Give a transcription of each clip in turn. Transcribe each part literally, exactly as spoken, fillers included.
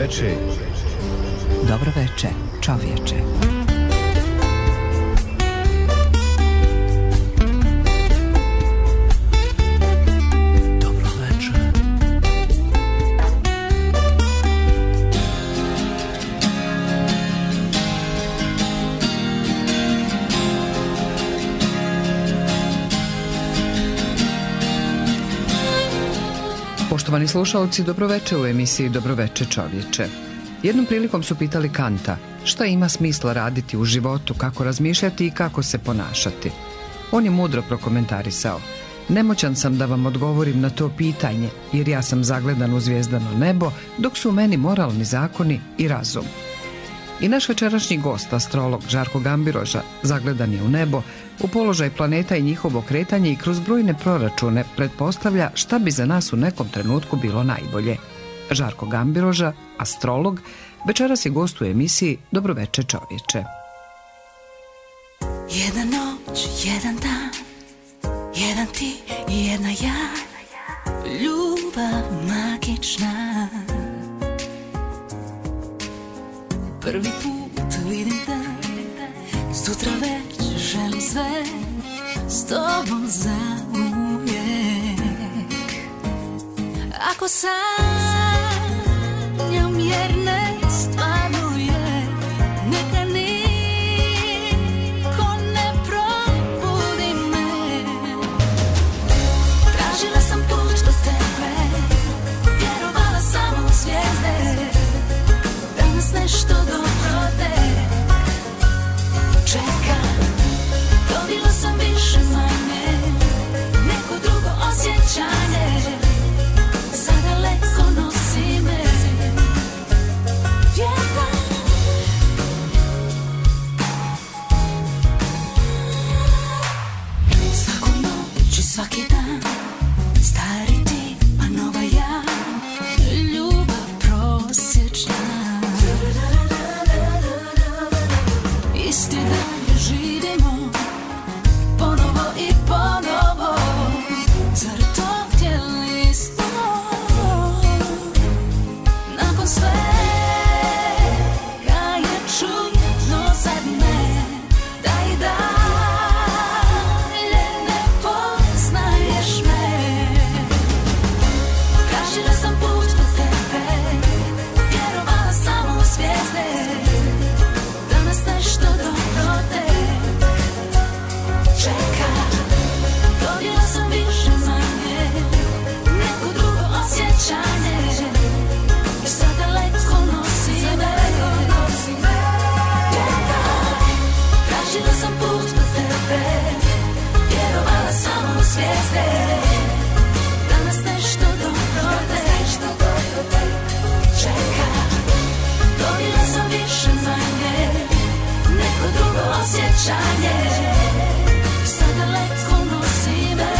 veče. Dobro veče, čovječe. Poštovani slušalci, dobroveče u emisiji Dobroveče čovječe. Jednom prilikom su pitali Kanta šta ima smisla raditi u životu, kako razmišljati i kako se ponašati. On je mudro prokomentarisao: nemoćan sam da vam odgovorim na to pitanje, jer ja sam zagledan u zvijezdano nebo, dok su u meni moralni zakoni i razum. I naš večerašnji gost, astrolog Žarko Gambiroža, zagledan je u nebo, u položaj planeta i njihovo kretanje i kroz brojne proračune pretpostavlja šta bi za nas u nekom trenutku bilo najbolje. Žarko Gambiroža, astrolog, večeras je gost u emisiji Dobroveče čovječe. Jedna noć, jedan dan, jedan ti i jedna ja, ljubav magična. Prvi put vidim te, sutra već želim sve s tobom zauvijek. Ako sanjam jer ne stvaruje, neka niko ne probudi me. Tražila sam put do tebe, vjerovala samo u zvijezde, danas nešto dobro te čeka. Dobila sam više manje neko drugo osjećanje, sad daleko nosi me vjetar. Svaku noć i svaki dan, stari ti pa nova ja, ljubav prosječna. Isti dan živimo ponovo i ponovo, zar to htjeli smo? Nakon svega je čudno, zar ne, da i dalje ne poznaješ me. Tražila sam put do tebe, vjerovala samo u zvijezde, danas nešto dobro te čeka. Dobila sam više manje neko drugo osjećanje, i sad daleko nosi me vjetar. Tražila sam put do tebe, vjerovala samo u zvijezde, danas nešto dobro te čeka. Dobila sam više manje neko drugo osjećanje, sad daleko nosi me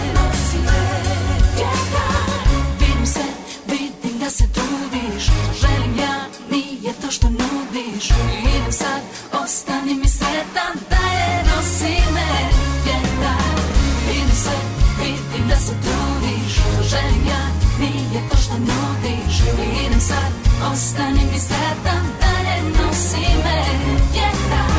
vjetar. Vidim se, vidim da se trudiš, želim ja, nije to što nudiš. Idem sad, ostani mi sretan, dalje nosi me vjetar. Vidim se, vidim da se trudiš, želim ja, nije to što nudiš. Idem sad, ostani mi sretan, dalje nosi me vjetar.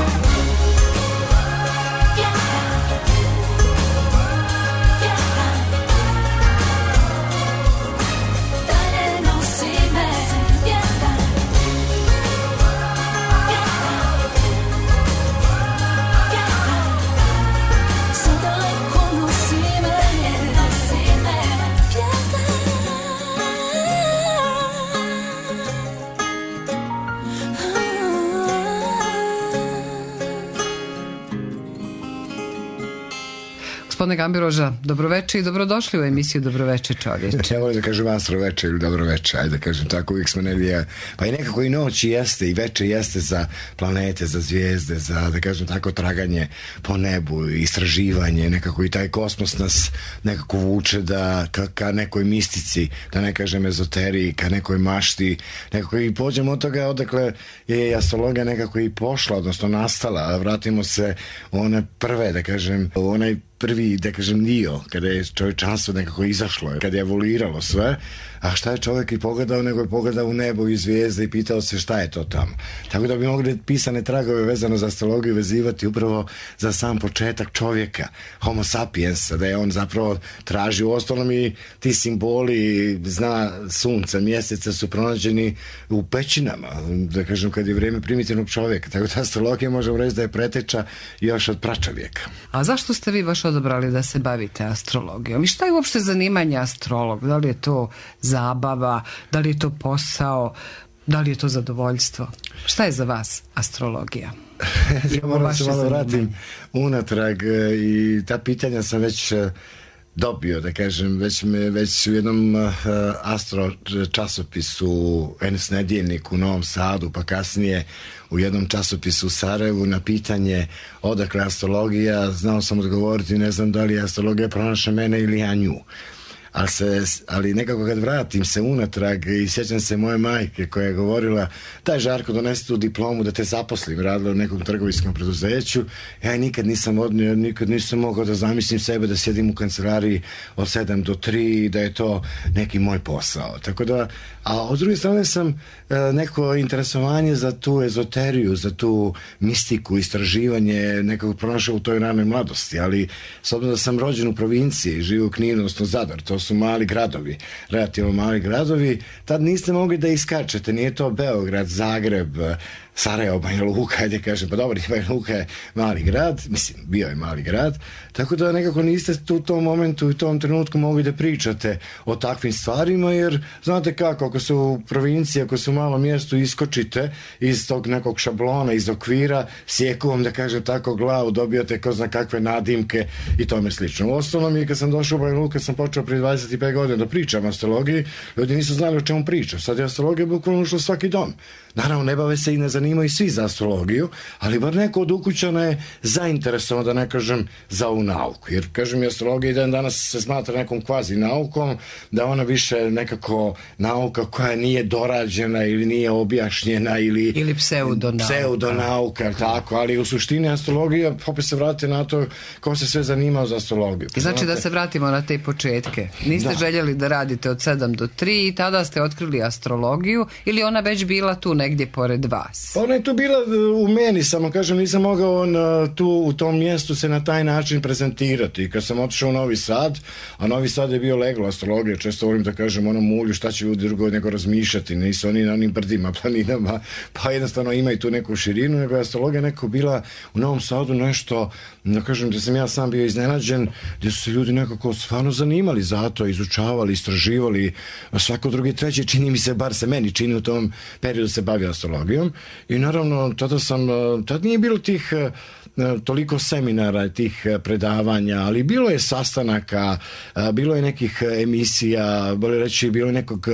Gospodine Gambiroža, dobroveče i dobrodošli u emisiju Dobroveče čovječe. Ja volim da kažem astroveče ili dobroveče, ajde da kažem tako, uvijek smo negdje, pa i nekako i noć jeste i veče jeste za planete, za zvijezde, za, da kažem tako, traganje po nebu, istraživanje, nekako i taj kosmos nas nekako vuče da ka, ka nekoj mistici, da ne kažem ezoteriji, ka nekoj mašti, nekako i pođemo od toga odakle je astrologija nekako i pošla, odnosno nastala, a vratimo se u one prve, da kažem, u onaj prvi, da kažem, dio, kada je čovječanstvo nekako izašlo, kada je evoluiralo sve, a šta je čovjek i pogledao, nego je pogledao u nebo i zvijezde i pitao se šta je to tamo. Tako da bi mogli pisane tragove vezano za astrologiju vezivati upravo za sam početak čovjeka, homo sapiensa, da je on zapravo tražio, uostalom i ti simboli, zna, sunca, mjeseca su pronađeni u pećinama, da kažem, kad je vrijeme primitivnog čovjeka. Tako da astrologija možemo reći da je preteča još od pračovjeka. A zašto ste vi baš odabrali da se bavite astrologijom? I šta je uopšte zanimanje astrolog? Da li je to zabava, da li je to posao, da li je to zadovoljstvo? Šta je za vas astrologija? Ja moram se malo vratim unatrag i ta pitanja sam već dobio, da kažem, već, me, već u jednom uh, astro časopisu N S Nedjeljnik u Novom Sadu, pa kasnije u jednom časopisu u Sarajevu na pitanje odakle astrologija, znao sam odgovoriti, ne znam da li je astrologija pronašla mene ili ja nju. Ali, se, ali nekako kad vratim se unatrag i sjećam se moje majke koja je govorila, daj Žarko, donesi tu diplomu da te zaposlim, radila u nekom trgovinskom preduzeću. Ja nikad nisam odnio, nikad nisam mogao da zamislim sebe da sjedim u kancelariji od sedam do tri i da je to neki moj posao. Tako da, a od druge strane sam neko interesovanje za tu ezoteriju, za tu mistiku, istraživanje nekako pronašao u toj ranoj mladosti, ali s obzirom da sam rođen u provinciji, živio u Kninu, odnosno Zadar, to su mali gradovi, relativno mali gradovi, tad niste mogli da iskačete, nije to Beograd, Zagreb, Sarajevo, Banja Luka, ajde kažem, pa dobro, Banja Luka je mali grad, mislim, bio je mali grad, tako da nekako niste tu u tom momentu i u tom trenutku mogli da pričate o takvim stvarima, jer znate kako, ako su u provinciji, ako su u malom mjestu, iskočite iz tog nekog šablona, iz okvira, sjeku vam, da kažem tako, glavu, dobijate ko zna kakve nadimke i tome slično. U osnovnom je kad sam došao u Banja Luka, sam počeo prije dvadeset pet godina da pričam o astrologiji, ljudi nisu znali o čemu pričam, sad je astrologija bukvalno ušla svaki dom. Naravno, ne bave se i ne zanimaju svi za astrologiju, ali bar neko od ukućana je zainteresovan, da ne kažem, za ovu nauku. Jer, kažem, astrologija i dan danas se smatra nekom kvazi naukom, da ona više nekako nauka koja nije dorađena ili nije objašnjena ili, ili pseudonauka. Pseudonauka, tako, ali u suštini astrologija, opet se vrati na to ko se sve zanimao za astrologiju. Znači znate, da se vratimo na te početke. Niste da. željeli da radite od sedam do tri i tada ste otkrili astrologiju ili ona već bila tu negdje pored vas? Pa ona je tu bila u meni, samo kažem, nisam mogao on, tu u tom mjestu se na taj način prezentirati. I kad sam otišao u Novi Sad, a Novi Sad je bio leglo astrologije, često volim da kažem onom mulju šta će ljudi drugo nego razmišljati, nisu oni na onim brdima, planinama, pa jednostavno imaju tu neku širinu, nego je astrologija neko bila u Novom Sadu nešto, da kažem, da sam ja sam bio iznenađen, gdje su se ljudi nekako stvarno zanimali za to, izučavali, istraživali, a svako drugi treći, čini mi se, bar se meni čini u tom periodu se bavio astrologijom i naravno tada sam, tada nije bilo tih toliko seminara, tih predavanja, ali bilo je sastanaka, bilo je nekih emisija, bolje reći, bilo je nekog,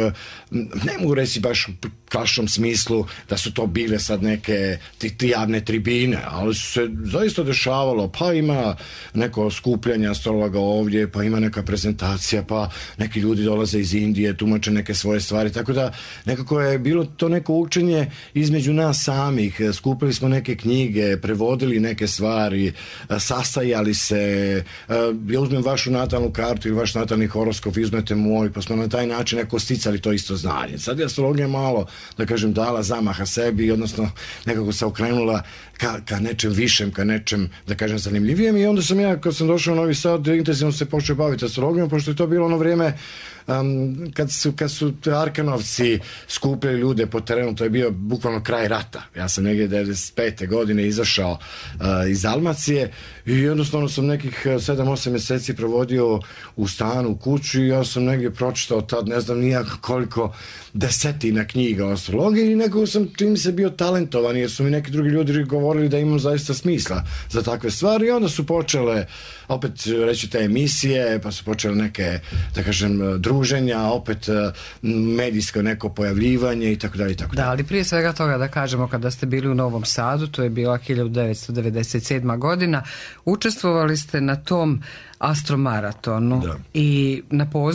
ne mogu reći baš u klasičnom smislu da su to bile sad neke ti, ti javne tribine, ali se zaista dešavalo, pa ima neko skupljanje astrologa ovdje, pa ima neka prezentacija, pa neki ljudi dolaze iz Indije, tumače neke svoje stvari, tako da nekako je bilo to neko učenje između nas samih, skupili smo neke knjige, prevodili neke stvari, sastajali se, ja uzmem vašu natalnu kartu ili vaš natalni horoskop, uzmete moj, pa smo na taj način neko sticali to isto znanje. Sad je astrologija malo, da kažem, dala zamaha sebi, odnosno nekako se okrenula ka, ka nečem višem, ka nečem, da kažem, zanimljivijem i onda sam ja, kad sam došao u Novi Sad, intenzivno se počeo baviti astrologijom, pošto je to bilo ono vrijeme Um, kad su, kad su Arkanovci skupili ljude po terenu, to je bio bukvalno kraj rata. Ja sam negdje devedeset pete godine izašao uh, iz Dalmacije i jednostavno sam nekih sedam osam mjeseci provodio u stanu, u kuću i ja sam negdje pročitao tad, ne znam nijak koliko desetina knjiga o astrologiji i nekako sam, čini mi se, bio talentovan jer su mi neki drugi ljudi govorili da imam zaista smisla za takve stvari i onda su počele opet reći te emisije, pa su počele neke, da kažem, druženja, opet medijsko neko pojavljivanje i tako dalje i tako dalje. Da, ali prije svega toga da kažemo, kada ste bili u Novom Sadu, to je bila hiljadu devetsto devedeset sedma godina, učestvovali ste na tom astromaratonu. Da. I na poziv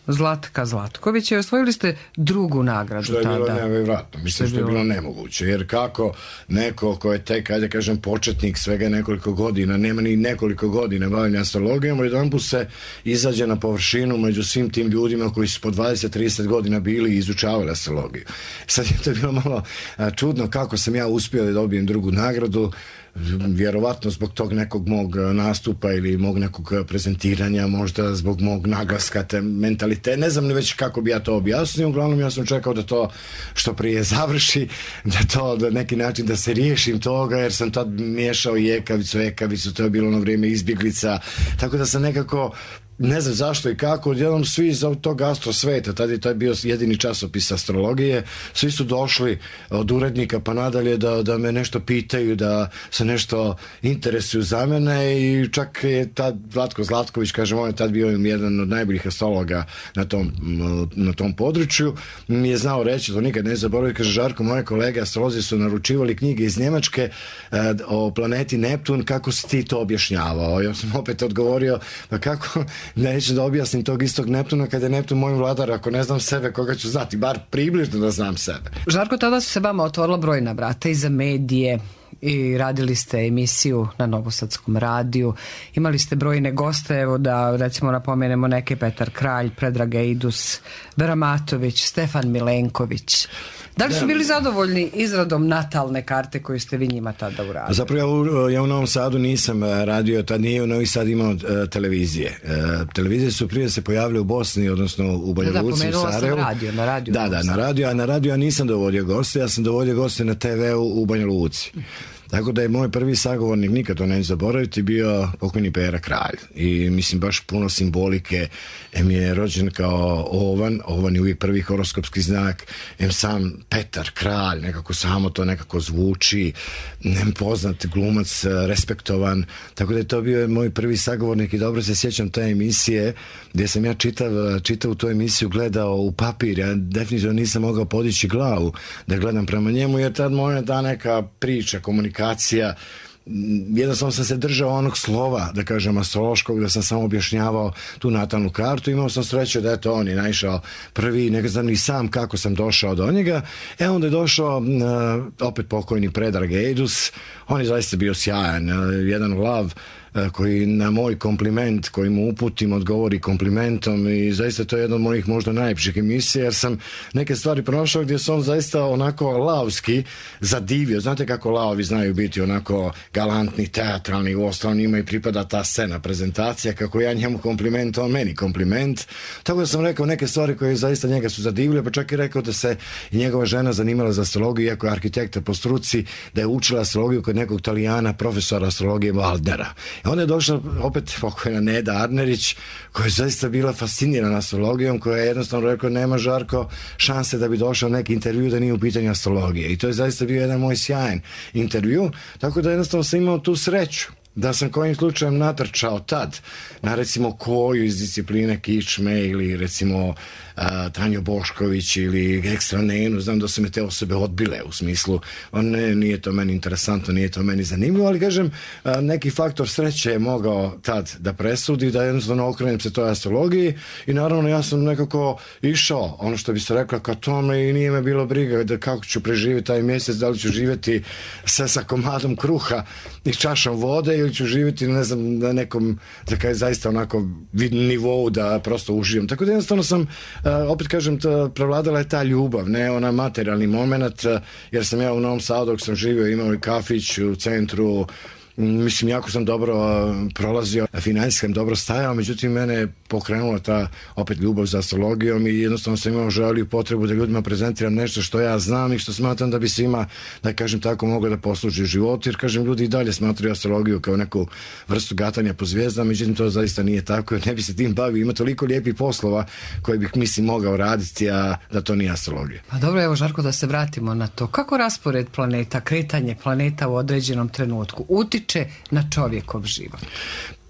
Zlatka Zlatkovića i osvojili ste drugu nagradu što je tada. Bilo nevjerojatno, mislim što je bilo nemoguće, jer kako neko ko je tek, ajde kažem, početnik svega nekoliko godina, nema ni nekoliko godina bavljenja astrologijom, jedanput se izađe na površinu među svim tim ljudima koji su po dvadeset trideset godina bili i izučavali astrologiju. Sad je to bilo malo a, čudno kako sam ja uspio da dobijem drugu nagradu, vjerovatno zbog tog nekog mog nastupa ili mog nekog prezentiranja, možda zbog mog naglaska, te mentaliteta, ne znam ni već kako bi ja to objasnio, uglavnom ja sam čekao da to što prije završi, da to da neki način da se riješim toga, jer sam tad miješao i ekavicu, ekavicu, to je bilo ono vrijeme izbjeglica, tako da sam nekako ne znam zašto i kako, odjednom svi iz tog astrosveta, tad je taj bio jedini časopis astrologije, svi su došli od urednika pa nadalje da, da me nešto pitaju, da se nešto interesuju za mene i čak je tad Zlatko Zlatković, kažem, on je tad bio jedan od najboljih astrologa na tom, na tom području, mi je znao reći, to nikad ne zaboravim, kaže, Žarko, moje kolege astrolozi su naručivali knjige iz Njemačke eh, o planeti Neptun, kako si ti to objašnjavao? Ja sam opet odgovorio, pa kako neću da objasnim tog istog Neptuna kad je Neptun moj vladar, ako ne znam sebe, koga ću znati, bar približno da znam sebe. Žarko, tada su se vama otvorila brojna vrata i za medije i radili ste emisiju na Novosadskom radiju, imali ste brojne goste, evo da recimo napomenemo neke, Petar Kralj, Predrag Eidus, Vera Matović, Stefan Milenković. Da li su bili zadovoljni izradom natalne karte koju ste vi njima tada uradili? Zapravo ja u, ja u Novom Sadu nisam radio, tad nije u Novi Sad imao uh, televizije. Uh, televizije su prije se pojavile u Bosni, odnosno u Banja Luci, da, u Sarajevu. Sam radio, na radio. Da, da, na radio, a na radio ja nisam dovodio goste, ja sam dovodio goste na te veu u Banja Luci. Tako da je moj prvi sagovornik, nikad to neću zaboraviti, bio pokojni Pera Kralj. I mislim baš puno simbolike. Em je rođen kao Ovan, Ovan je uvijek prvi horoskopski znak, em sam Petar Kralj, nekako samo to nekako zvuči, nem poznat glumac, respektovan. Tako da je to bio moj prvi sagovornik i dobro se sjećam te emisije gdje sam ja čitav, čitav tu emisiju gledao u papir. Ja definitivno nisam mogao podići glavu da gledam prema njemu, jer tad moja ta neka priča, komunikacija, jednostavno sam se držao onog slova, da kažem, astrološkog, da sam samo objašnjavao tu natalnu kartu. Imao sam sreću da je to on je naišao prvi, ne znam ni sam kako sam došao do njega. E onda je došao uh, opet pokojni Predrag Eidus, on je zaista bio sjajan, uh, jedan lav koji na moj kompliment koji mu uputim odgovori komplimentom i zaista to je jedna od mojih možda najljepših emisija, jer sam neke stvari prošao gdje su on zaista onako lavski zadivio. Znate kako lavovi znaju biti onako galantni, teatralni, u ostalom njima i pripada ta scena, prezentacija, kako ja njemu kompliment, on meni kompliment. Tako da sam rekao neke stvari koje zaista njega su zadivile, pa čak i rekao da se i njegova žena zanimala za astrologiju, iako je arhitekta po struci, da je učila astrologiju kod nekog Talijana, profesora astrologije Valdera. Onda je došla opet pokojna Neda Arnerić, koja je zaista bila fascinirana astrologijom, koja je jednostavno rekao, nema Žarko šanse da bi došao neki intervju da nije u pitanju astrologije. I to je zaista bio jedan moj sjajan intervju, tako da jednostavno sam imao tu sreću da sam kojim slučajem natrčao tad na recimo koju iz discipline kičme ili recimo a, Tanju Bošković ili Ekstra Nenu, znam da su me te osobe odbile u smislu, on ne, nije to meni interesantno, nije to meni zanimljivo, ali kažem, a, neki faktor sreće je mogao tad da presudi, da jednostavno okrenem se toj astrologiji i naravno ja sam nekako išao, ono što bi se rekla, ka tome i nije me bilo briga da kako ću preživjeti taj mjesec, da li ću živjeti sve sa komadom kruha i čašom vode ili ću živjeti, ne znam, na nekom, da kaj zaista onako nivou da prosto uživam. Tako da jednostavno sam, uh, opet kažem, ta, prevladala je ta ljubav, ne ona materijalni moment, uh, jer sam ja u Novom Sadu dok sam živio, imao i kafić u centru, mislim, jako sam dobro prolazio, financijski sam dobro stajao, međutim, mene je pokrenula ta opet ljubav za astrologijom i jednostavno sam imao želju i potrebu da ljudima prezentiram nešto što ja znam i što smatram da bi svima, da kažem tako, moglo da posluži u životu, jer kažem, ljudi i dalje smatraju astrologiju kao neku vrstu gatanja po zvijezdama, međutim, to zaista nije tako, jer ne bi se tim bavio, ima toliko lijepih poslova koje bih, mislim, mogao raditi, a da to nije astrologija. Pa dobro, evo Žarko, da se vratimo na to. Kako raspored planeta, kretanje planeta u određenom trenutku utiče na čovjekov život?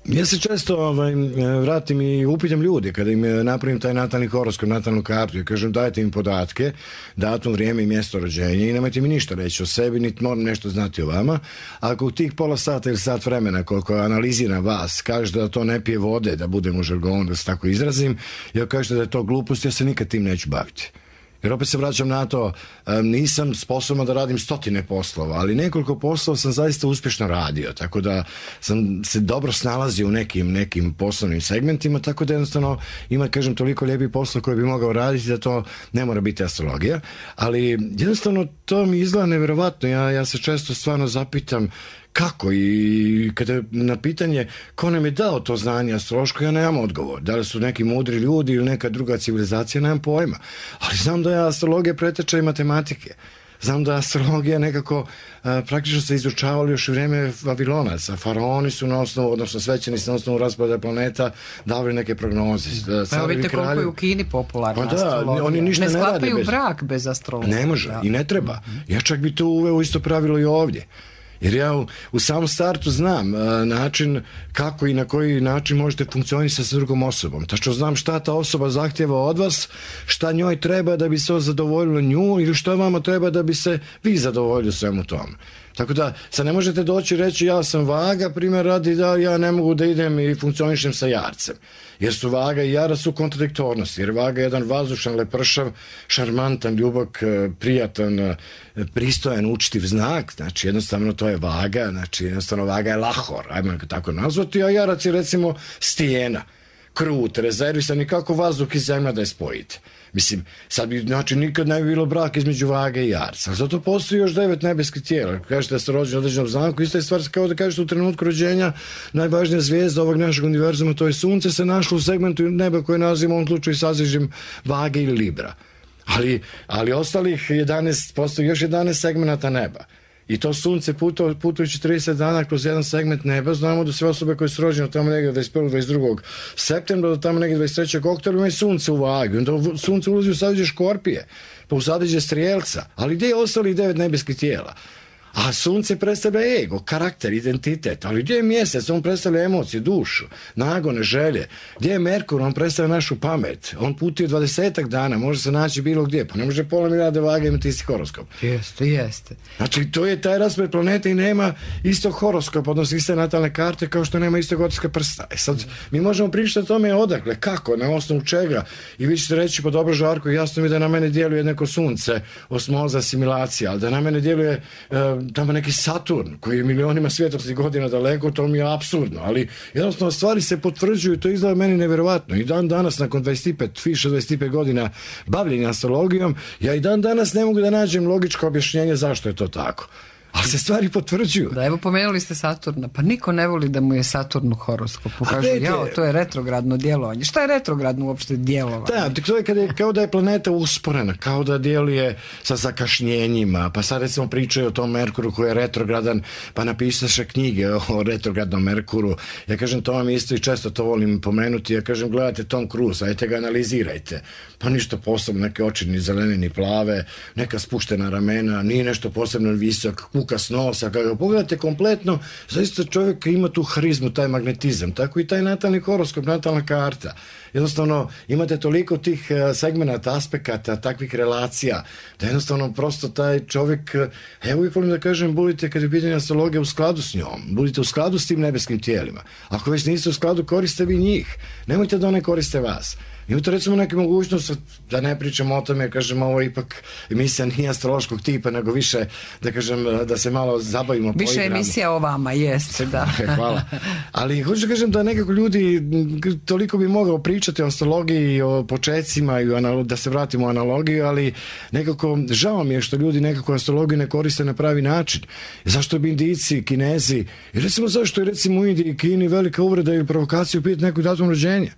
Ja se često ovaj, vratim i upitam ljudi kada im napravim taj natalni horoskop, natalnu kartu i kažem dajte im podatke, datum, vrijeme i mjesto rođenja i nemojte mi ništa reći o sebi, niti moram nešto znati o vama. Ako u tih pola sata ili sat vremena koliko analiziram vas, kažete da to ne pije vode, da budem u žargonu, da se tako izrazim, ja kažete da je to glupost, ja se nikad tim neću baviti. Jer opet se vraćam na to, nisam sposoban da radim stotine poslova, ali nekoliko poslova sam zaista uspješno radio, tako da sam se dobro snalazio u nekim, nekim poslovnim segmentima, tako da jednostavno ima, kažem, toliko lijepih posla koje bi mogao raditi da to ne mora biti astrologija, ali jednostavno to mi izgleda nevjerovatno, ja, ja se često stvarno zapitam kako i kada na pitanje ko nam je dao to znanje astrološko, ja nemam odgovor. Da li su neki mudri ljudi ili neka druga civilizacija, nemam pojma. Ali znam da je astrologija preteča i matematike. Znam da astrologija nekako a, praktično se izučavali još u vrijeme Vavilonaca. Faraoni su na osnovu, odnosno svećenici na osnovu raspada planeta davali neke prognoze. Pa evo vidite koliko je u Kini popularna pa da, astrologija. Oni ništa ne ne sklapaju bez... brak bez astrologije. Ne može da. I ne treba. Ja čak bi to uveo isto pravilo i ovdje. Jer ja u, u samom startu znam a, način kako i na koji način možete funkcionisati sa drugom osobom. Tačno znam šta ta osoba zahtjeva od vas, šta njoj treba da bi se zadovoljilo nju ili šta vama treba da bi se vi zadovoljili svemu tomu. Tako da sad ne možete doći i reći ja sam vaga, primjer radi da ja ne mogu da idem i funkcionišem sa jarcem. Jer su vaga i jara su kontradiktornosti. Jer vaga je jedan vazdušan, lepršav, šarmantan, ljubak, prijatan, pristojan, učtiv znak. Znači jednostavno to je vaga, znači jednostavno vaga je lahor, ajmo tako nazvati, a jarac je recimo stijena, krut, rezervisan i kako vazduh i zemlja da je spojite. Mislim, sad bi, znači, nikad ne bi bilo brak između vage i jarca. Zato postoji još devet nebeskih tijela. Kažete da ste rođeni u određenom znaku, ista je stvar kao da kažete u trenutku rođenja najvažnija zvijezda ovog našeg univerzuma, to je sunce, se našlo u segmentu neba koje nazivamo u ovom slučaju sazižem vage ili libra. Ali, ali ostalih jedanaest, postoji još jedanaest segmenata neba. I to sunce puto, putujući trideset dana kroz jedan segment neba, znamo da sve osobe koje su rođene tamo negdje dvadeset prvog dvadeset drugog septembra do tamo negdje dvadeset trećeg oktobra imaju sunce u vagi. Onda sunce ulazi u sadeđe škorpije, pa u sadeđe strijelca. Ali gdje je ostalih devet nebeskih tijela? A sunce predstavlja ego, karakter, identitet. Ali gdje je mjesec? On predstavlja emocije, dušu, nagone, želje. Gdje je Merkur? On predstavlja našu pamet. On putuje dvadesetak dana, može se naći bilo gdje. Pa ne može pola milijarde vage imati isti horoskop. Jeste, jeste. Znači, to je taj raspred planete i nema istog horoskopa, odnosno iste natalne karte kao što nema istog otiska prsta. E sad, mi možemo pričati o tome odakle, kako, na osnovu čega. I vi ćete reći, pa dobro Žarko, jasno mi da na mene djeluje neko sunce, osmoza, asimilacija, ali da na mene djeluje uh, tamo neki Saturn koji je milionima svjetlosnih godina daleko, to mi je apsurdno, ali jednostavno stvari se potvrđuju i to izgleda meni nevjerovatno. I dan danas, nakon dvadeset pet, više dvadeset pet godina bavljenja astrologijom, ja i dan danas ne mogu da nađem logičko objašnjenje zašto je to tako. Ali se stvari potvrđuju. Da, evo pomenuli ste Saturna, pa niko ne voli da mu je Saturn u horoskopu. Kaže, jao, to je retrogradno djelovanje. Šta je retrogradno uopšte djelovanje? Da, to je kada je, kao da je planeta usporena, kao da djeluje sa zakašnjenjima, pa sad recimo pričaju o tom Merkuru koji je retrogradan, pa napisaše knjige o retrogradnom Merkuru. Ja kažem, to vam isto i često to volim pomenuti, ja kažem, gledajte Tom Cruise, ajte ga analizirajte. Pa ništa posebno, neke oči ni zelene ni plave, neka spuštena ramena, nije nešto posebno visok, kukas nosa, kada ga pogledate kompletno, zaista čovjek ima tu harizmu, taj magnetizam, tako i taj natalni horoskop, natalna karta. Jednostavno, imate toliko tih segmenata, aspekata, takvih relacija, da jednostavno prosto taj čovjek, ja uvijek volim da kažem, budite kad je pitanje astrologija u skladu s njom, budite u skladu s tim nebeskim tijelima. Ako već niste u skladu, koriste vi njih. Nemojte da one koriste vas. Imate recimo neke mogućnost, da ne pričamo o tome, kažem, ovo ipak emisija nije astrološkog tipa, nego više, da kažem, da se malo zabavimo. Više poigramo. Emisija o vama, jeste, da. Hvala. Ali hoću da kažem da nekako ljudi, toliko bi mogao pričati o astrologiji, o počecima, i o, da se vratimo u analogiju, ali nekako žao mi je što ljudi nekako astrologiju ne koriste na pravi način. Zašto bi Indijci, Kinezi, i recimo zašto je recimo u Indiji i Kini velika uvreda ili provokaciju pitati nekog datum rođenja?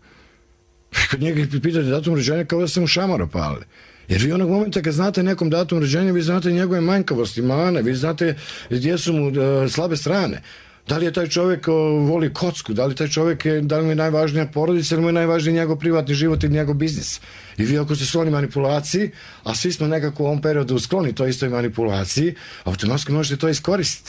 Kod njega pitate datum rođenja kao da ste mu šamar opali. Jer vi onog momenta kad znate nekom datum rođenja, vi znate njegove manjkavosti, mane, vi znate gdje su mu uh, slabe strane. Da li je taj čovjek uh, voli kocku, da li taj čovjek je, da li mu je najvažnija porodica ili mu je najvažniji njegov privatni život ili njegov biznis. I vi ako ste skloni manipulaciji, a svi smo nekako u ovom periodu skloni toj istoj manipulaciji, automatski možete to iskoristiti.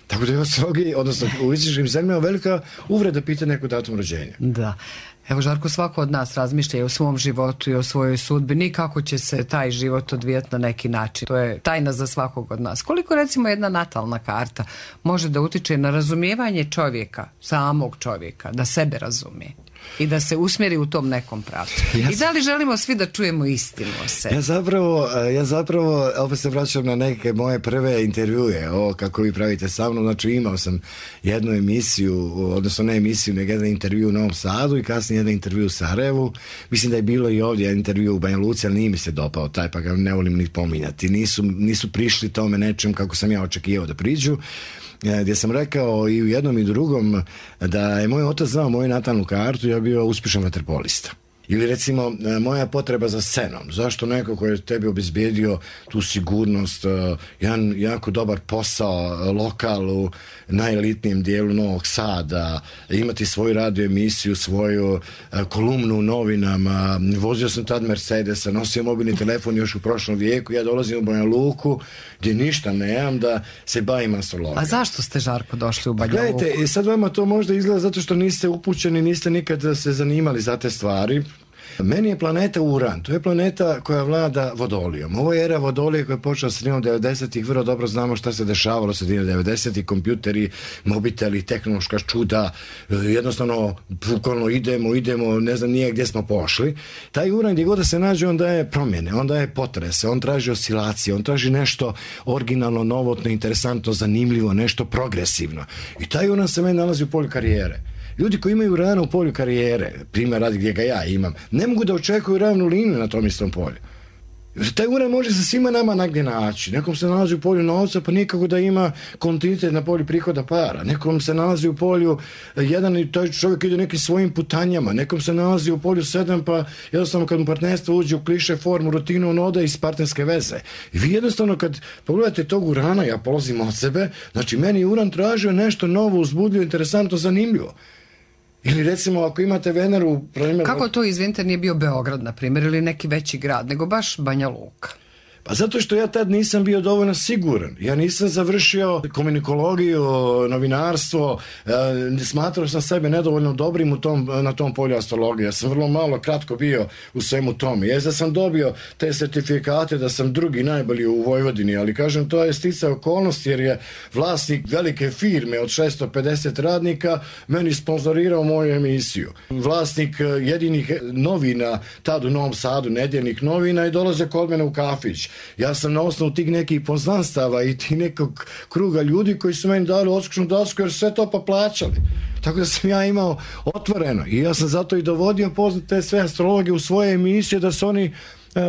Tako da je u astrologiji, odnosno u izračunskim zemljama velika uvreda pita neku datum rođenja. Da. Evo, Žarko, svako od nas razmišlja i o svom životu i o svojoj sudbini, kako će se taj život odvijati na neki način. To je tajna za svakog od nas. Koliko, recimo, jedna natalna karta može da utiče na razumijevanje čovjeka, samog čovjeka, da sebe razumije i da se usmjeri u tom nekom pravcu. Ja, I da li želimo svi da čujemo istinu o sebi? Ja zapravo, ja zapravo, opet se vraćam na neke moje prve intervjue, o kako vi pravite sa mnom, znači imao sam jednu emisiju, odnosno ne emisiju, nego jedan intervju u Novom Sadu i kasnije jedan intervju u Sarajevu. Mislim da je bilo i ovdje jedan intervju u Banja Luci, ali nije mi se dopao taj, pa ga ne volim ni pominjati. Nisu, nisu prišli tome nečem kako sam ja očekivao da priđu, gdje sam rekao i u jednom i drugom da je moj otac znao moju natalnu kartu, ja bio uspješan vaterpolista. Ili recimo moja potreba za scenom. Zašto neko koji je tebi obezbijedio tu sigurnost, jedan jako dobar posao, lokal u najelitnijem dijelu Novog Sada, imati svoju radio emisiju, svoju kolumnu u novinama, vozio sam tad Mercedesa, nosio mobilni telefon još u prošlom vijeku, ja dolazim u Banja Luku gdje ništa nemam da se bavim astrologijom. A zašto ste, Žarko, došli u Banja Luku? Gledajte, sad vama to možda izgleda zato što niste upućeni, niste nikad se zanimali za te stvari. Meni je planeta Uran, to je planeta koja vlada Vodolijom. Ovo je era Vodolije koja je počela sredinom devedesetih, vrlo dobro znamo šta se dešavalo sredinom devedesetih, kompjuteri, mobiteli, tehnološka čuda, jednostavno bukvalno idemo, idemo, ne znam nije gdje smo pošli. Taj Uran gdje god da se nađe, on daje promjene, on daje potrese, on traži oscilacije, on traži nešto originalno, novotno, interesantno, zanimljivo, nešto progresivno. I taj Uran se meni nalazi u polju karijere. Ljudi koji imaju Urana u polju karijere, primjer radi gdje ga ja imam, ne mogu da očekuju ravnu liniju na tom istom polju. Taj Uran može se svima nama negdje naći. Nekom se nalazi u polju novca, pa nikako da ima kontinuitet na polju prihoda para. Nekom se nalazi u polju jedan i taj čovjek ide nekim svojim putanjama. Nekom se nalazi u polju sedam, pa jednostavno kad mu partnerstvo uđe u kliše formu, rutinu, on ode iz partnerske veze. I vi jednostavno kad pogledate tog Urana, ja polazim od sebe, znači meni Uran tražio nešto novo, uzbudljivo, interesantno, zanimljivo. Ili recimo ako imate Veneru... Primjer, kako to, izvinite, nije bio Beograd, na primjer, ili neki veći grad, nego baš Banja Luka? Pa zato što ja tad nisam bio dovoljno siguran. Ja nisam završio komunikologiju, novinarstvo, smatrao sam sebe nedovoljno dobrim u tom, na tom polju astrologije. Ja sam vrlo malo kratko bio u svemu tome. Ja sam dobio te certifikate da sam drugi najbolji u Vojvodini, ali kažem, to je sticaj okolnosti jer je vlasnik velike firme od šesto pedeset radnika meni sponzorirao moju emisiju. Vlasnik jedinih novina tad u Novom Sadu, nedjeljnih novina, i dolaze kod mene u kafić. Ja sam na osnovu tih nekih poznanstava i tih nekog kruga ljudi koji su meni dali odskočnu dasku jer sve to pa plaćali. Tako da sam ja imao otvoreno i ja sam zato i dovodio poznate sve astrologe u svoje emisije da su oni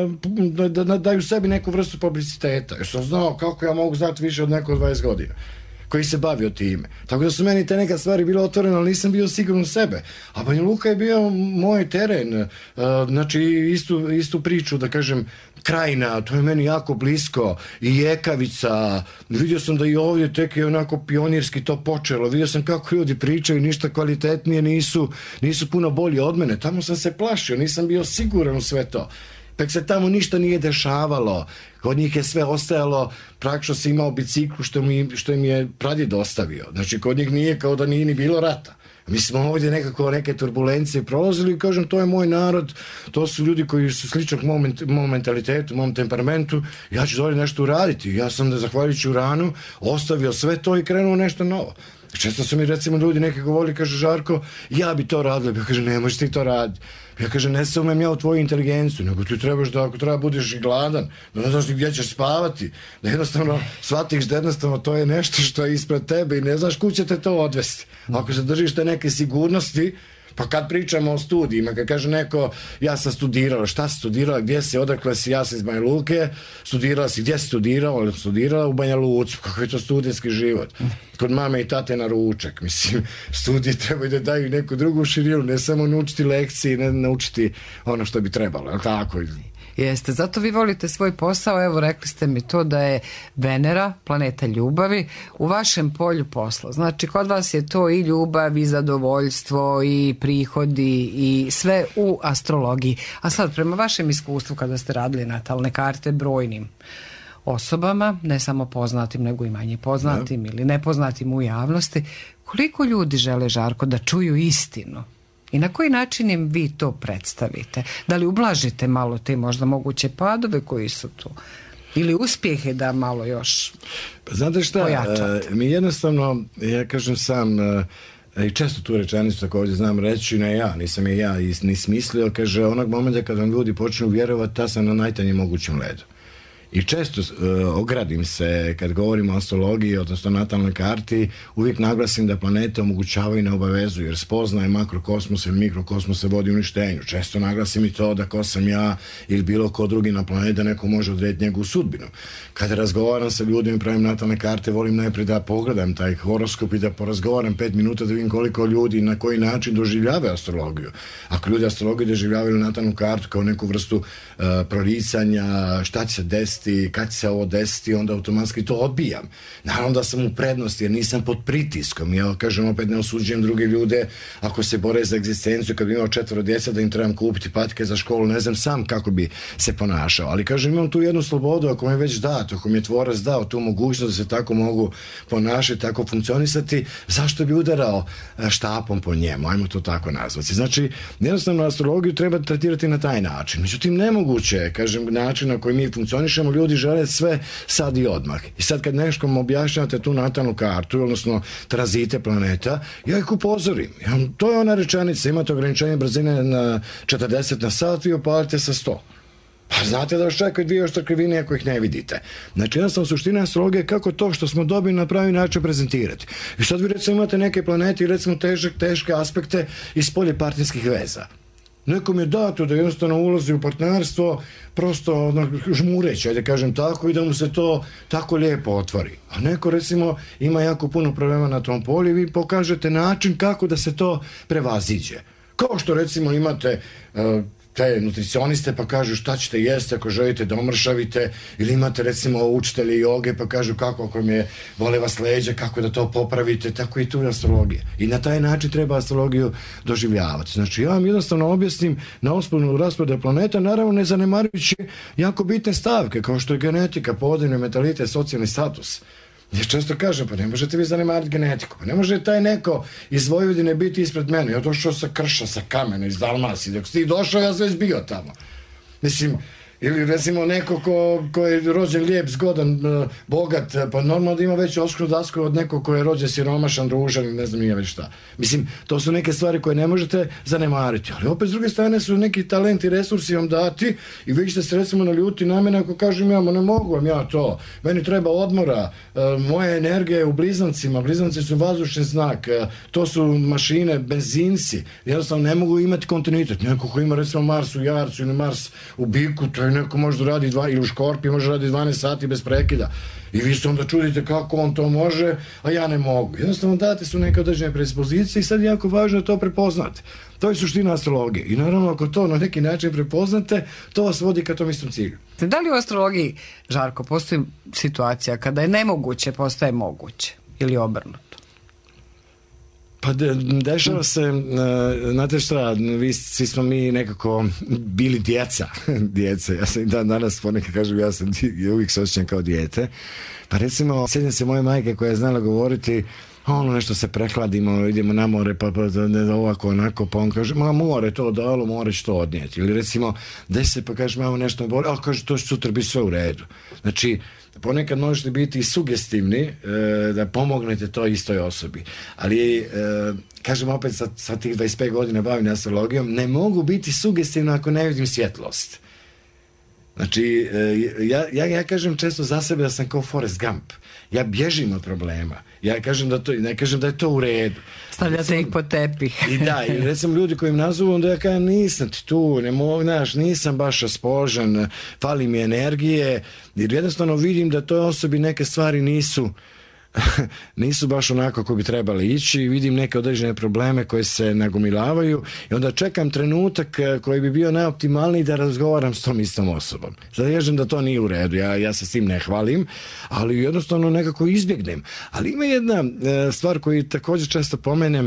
da, da, da daju sebi neku vrstu publiciteta. Jer sam znao kako ja mogu znati više od neko dvadeset godina koji se bavio time. Tako da su meni te neka stvari bilo otvorene, ali nisam bio siguran u sebe. A Banja Luka je bio moj teren, znači istu, istu priču, da kažem, Krajina, to je meni jako blisko, i Jekavica, vidio sam da i ovdje tek je onako pionirski to počelo, vidio sam kako ljudi pričaju, ništa kvalitetnije nisu, nisu puno bolji od mene, tamo sam se plašio, nisam bio siguran u sve to. Pek se tamo ništa nije dešavalo, kod njih je sve ostajalo, praktično si imao biciklu što mi, što im je pradjed ostavio, znači kod njih nije kao da nije ni bilo rata. Mi smo ovdje nekako neke turbulencije prolazili i kažem, to je moj narod, to su ljudi koji su sličnog mom, mom mentalitetu, mom temperamentu, ja ću dolje nešto uraditi. Ja sam da zahvaljujući Uranu ostavio sve to i krenuo nešto novo. Često su mi recimo ljudi neki govorili, kaže Žarko, ja bi to radio, ja kažem, ne možeš ti to raditi. Ja kažem, ne sumnjam ja u tvoju inteligenciju, nego ti trebaš da ako treba budeš i gladan, da ne znaš ni gdje ćeš spavati, da jednostavno shvatiš da jednostavno to je nešto što je ispred tebe i ne znaš kud će te to odvesti. Ako se držiš te neke sigurnosti, pa kad pričamo o studijima, kad kaže neko, ja sam studirala, šta si studirala, gdje si, odakle si, ja sam iz Banja Luke, studirala si, gdje si studirala, studirala u Banja Lucu, kako je to studijski život. Kod mame i tate na ručak, mislim, studiji trebaju da daju neku drugu širinu, ne samo naučiti lekcije, ne naučiti ono što bi trebalo, ali tako. Jeste, zato vi volite svoj posao, evo rekli ste mi to da je Venera, planeta ljubavi, u vašem polju posla. Znači, kod vas je to i ljubav, i zadovoljstvo, i prihodi, i sve u astrologiji. A sad, prema vašem iskustvu, kada ste radili natalne karte brojnim osobama, ne samo poznatim, nego i manje poznatim da. ili nepoznatim u javnosti. Koliko ljudi žele, Žarko, da čuju istinu? I na koji način im vi to predstavite? Da li ublažite malo te možda moguće padove koji su tu? Ili uspjehe da malo još znate šta, pojačate? Mi jednostavno, ja kažem sam, i često tu rečenicu također znam reći, ne ja, nisam je ja ni smislio, kaže, onog momenta kad vam ljudi počnu vjerovati, ta sam na najtanjem mogućem ledu. I često uh, ogradim se kad govorimo o astrologiji, odnosno natalnoj karti, uvijek naglasim da planete omogućavaju i ne obavezuju, jer spoznaje makrokosmos ili mikrokosmos se vodi uništenju. Često naglasim i to da ko sam ja ili bilo ko drugi na planeti, da neko može odrediti njegovu sudbinu. Kada razgovaram sa ljudima i pravim natalne karte, volim najprije da pogledam taj horoskop i da porazgovaram pet minuta da vidim koliko ljudi na koji način doživljavaju astrologiju. Ako ljudi astrologiju doživljavaju natalnu kartu kao neku vrstu uh, proricanja, šta će se desiti, kad će se ovo desiti, onda automatski to odbijam. Naravno da sam u prednosti jer nisam pod pritiskom. Ja kažem, opet ne osuđujem druge ljude ako se bore za egzistenciju, kad bi imao četvoro djeca da im trebam kupiti patike za školu, ne znam sam kako bi se ponašao. Ali kažem, imam tu jednu slobodu, ako mi je već dato, ako mi je tvorac dao tu mogućnost da se tako mogu ponašati, tako funkcionisati, zašto bi udarao štapom po njemu? Ajmo to tako nazvati. Znači, jednostavno astrologiju treba tretirati na taj način. Međutim, nemoguće je, kažem, način na koji mi funkcionišemo, ljudi žele sve sad i odmah. I sad kad nekom objašnjavate tu natalnu kartu, odnosno tranzite planeta, ja ih upozorim. Ja, to je ona rečenica, imate ograničenje brzine na četrdeset na sat, vi opalite sa sto. Pa znate da vas čekaju dvije oštrokrivine ako ih ne vidite. Znači, jednostavno suština astrologije kako to što smo dobili na pravi način prezentirati. I sad vi recimo imate neke planete i recimo težak, teške aspekte iz polje partnerskih veza. Nekom je dato da jednostavno ulazi u partnerstvo prosto žmureći, ajde kažem tako, i da mu se to tako lijepo otvori. A neko recimo ima jako puno problema na tom polju i vi pokažete način kako da se to prevaziđe. Kao što recimo imate uh, te nutricioniste pa kažu šta ćete jesti ako želite da omršavite, ili imate recimo učitelji joge pa kažu kako ako mi je bole vas leđa, kako da to popravite, tako i tu je astrologija. I na taj način treba astrologiju doživljavati. Znači ja vam jednostavno objasnim na usponu rasporeda planeta, naravno ne zanemarujući jako bitne stavke kao što je genetika, podnevni mentalitet, socijalni status. Ja često kažem, pa ne možete vi zanemariti genetiku, pa ne može taj neko iz Vojvodine biti ispred mene, ja došao sa Krša, sa Kamena, iz Dalmacije, dok si ti došao, ja sam već bio tamo. Mislim, ili recimo neko ko, ko je rođen lijep, zgodan, bogat, pa normalno da ima već oskru dasku od nekog ko je rođen siromašan, družan ili ne znam nije već šta. Mislim, to su neke stvari koje ne možete zanemariti, ali opet s druge strane su neki talenti i resursi vam dati i vi ćete se recimo naljuti na mene ako kažem ja, ne mogu vam ja to, meni treba odmora, moja energija je u blizancima, blizanci su vazdušni znak, to su mašine, benzinci, jednostavno ne mogu imati kontinuitet. Neko ko ima recimo Mars u Jarcu ili Mars u Biku, to neko može da radi dva, ili u Škorpiju može radi dvanaest sati bez prekida i vi se onda čudite kako on to može, a ja ne mogu. Jednostavno date su neke određene predispozicije i sad je jako važno to prepoznate. To je suština astrologije i naravno ako to na neki način prepoznate, to vas vodi ka tom istom cilju. Da li u astrologiji, Žarko, postoji situacija kada je nemoguće postaje moguće ili obrnuto? Pa de, dešava se, znate šta, vi, svi smo mi nekako bili djeca, djeca, ja sam i dan danas ponekad kažem, ja sam uvijek se osjećam kao dijete, pa recimo, sjećam se moje majke koja je znala govoriti, ono nešto se prehladimo, idemo na more, pa, pa ovako, onako, pa on kaže, ma more to dalo, more će to odnijeti, ili recimo, desi se pa kaže, mamo nešto me boli, ali kaže, to će sutra biti sve u redu. Znači, ponekad možete biti sugestivni e, da pomognete toj istoj osobi. Ali, e, kažem opet, sa, sa tih dvadeset pet godina bavim astrologijom, ne mogu biti sugestivni ako ne vidim svjetlost. Znači, e, ja, ja, ja kažem često za sebe da sam kao Forrest Gump. Ja bježim od problema. Ja kažem da to, ne kažem da je to u redu. Stavljate ih pod tepih. I da, i recimo ljudi koji im nazovu, onda ja kažem nisam ti tu, ne mogu, znaš, nisam baš raspoložen, fali mi energije, jer jednostavno vidim da toj osobi neke stvari nisu nisu baš onako kako bi trebali ići i vidim neke određene probleme koje se nagomilavaju i onda čekam trenutak koji bi bio najoptimalniji da razgovaram s tom istom osobom. Sad kažem da to nije u redu, ja, ja se s tim ne hvalim, ali jednostavno nekako izbjegnem. Ali ima jedna stvar koju također često pomenem,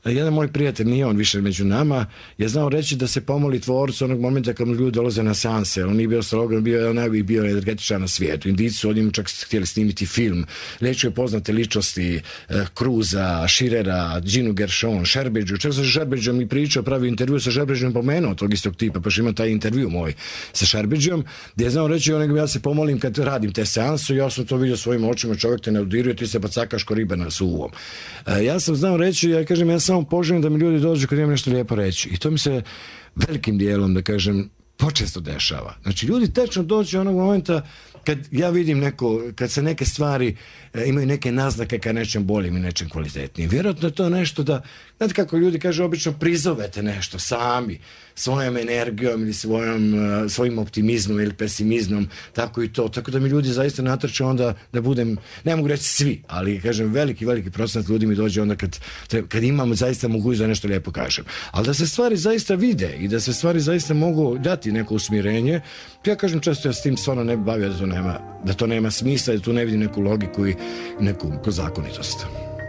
jedan moj prijatelj, nije on više među nama, je znao reći da se pomoli tvorcu onog momenta kad mu ljudi dolaze na seanse. On nije bio astrolog, bio je najbolji bio energetičar na svijetu. Indijci su od njim čak htjeli snimiti film. Liječio je poznate ličnosti eh, Cruza, Schirera, Ginu Gershon, Šerbeđu. Čak sa Šerbeđom i pričao, pravi intervju sa Šerbeđom, pomenuo tog istog tipa, pa što ima taj intervju moj sa Šerbeđom, gdje je znao reći onog, ja se pomolim kad radim te seansu, ja sam to vidio svojim očima, čovjek te ne udiruje, ti se bacakaš ko riba na suvom. Eh, ja sam znao reći, ja kažem, ja samo poželim da mi ljudi dođu kad imam nešto lijepo reći. I to mi se velikim dijelom, da kažem, počesto dešava. Znači, ljudi tečno dođu onog momenta kad ja vidim neko, kad se neke stvari e, imaju neke naznake ka nečem boljim i nečem kvalitetnijim. Vjerojatno je to nešto da, znate kako ljudi kažu, obično prizovete nešto sami, svojom energijom ili svojom, uh, svojim optimizmom ili pesimizmom, tako i to. Tako da mi ljudi zaista natrče onda da budem, ne mogu reći svi, ali kažem veliki, veliki procenat ljudi mi dođe onda kad, kad imam zaista mogućnost da nešto lijepo kažem. Ali da se stvari zaista vide i da se stvari zaista mogu dati neko usmjerenje, ja kažem često ja s tim stvarno ne bavio da to nema, da to nema smisla, da tu ne vidim neku logiku i neku zakonitost.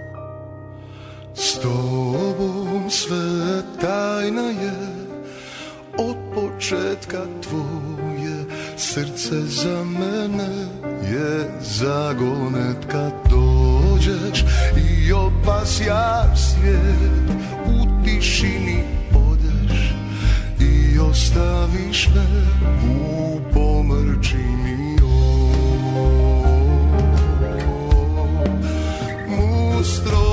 S tobom sve tajna je, od početka tvoje, srce za mene je zagonet kad dođeš i opasjaš svijet, u tišini odeš i ostaviš me u pomrčini. Mustro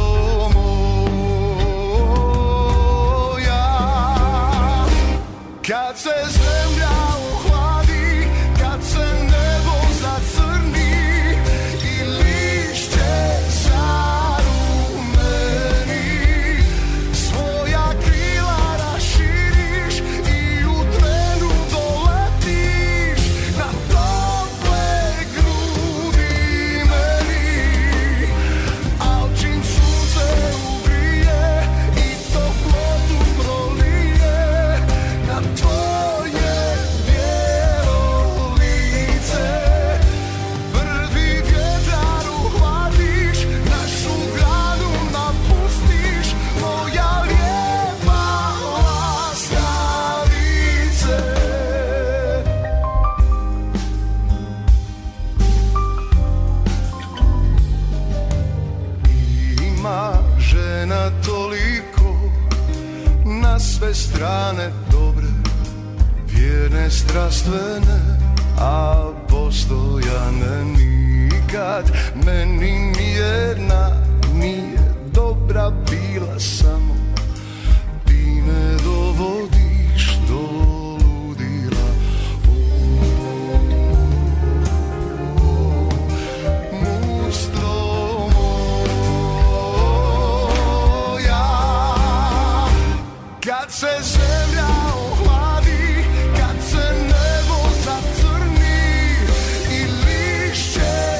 kad se zemlja ohladi, kad se nebo zacrni i lišće zarumeni, svoja krila raširiš i u trenu doletiš na tople grudi meni, al čim sunce ugrije i toplotu prolije na tvoje bijelo lice, prvi vjetar uhvatiš, našu granu napustiš, moja lijepa lastavice. Ima žena toliko na sve strane dobre, vjerne, strastvene, a postojane nikad. Meni nijedna nije dobra bila, samo ti me dovodiš do ludila. Mustro moja, kad se zemlja ohladi, kad se nebo zacrni i lišće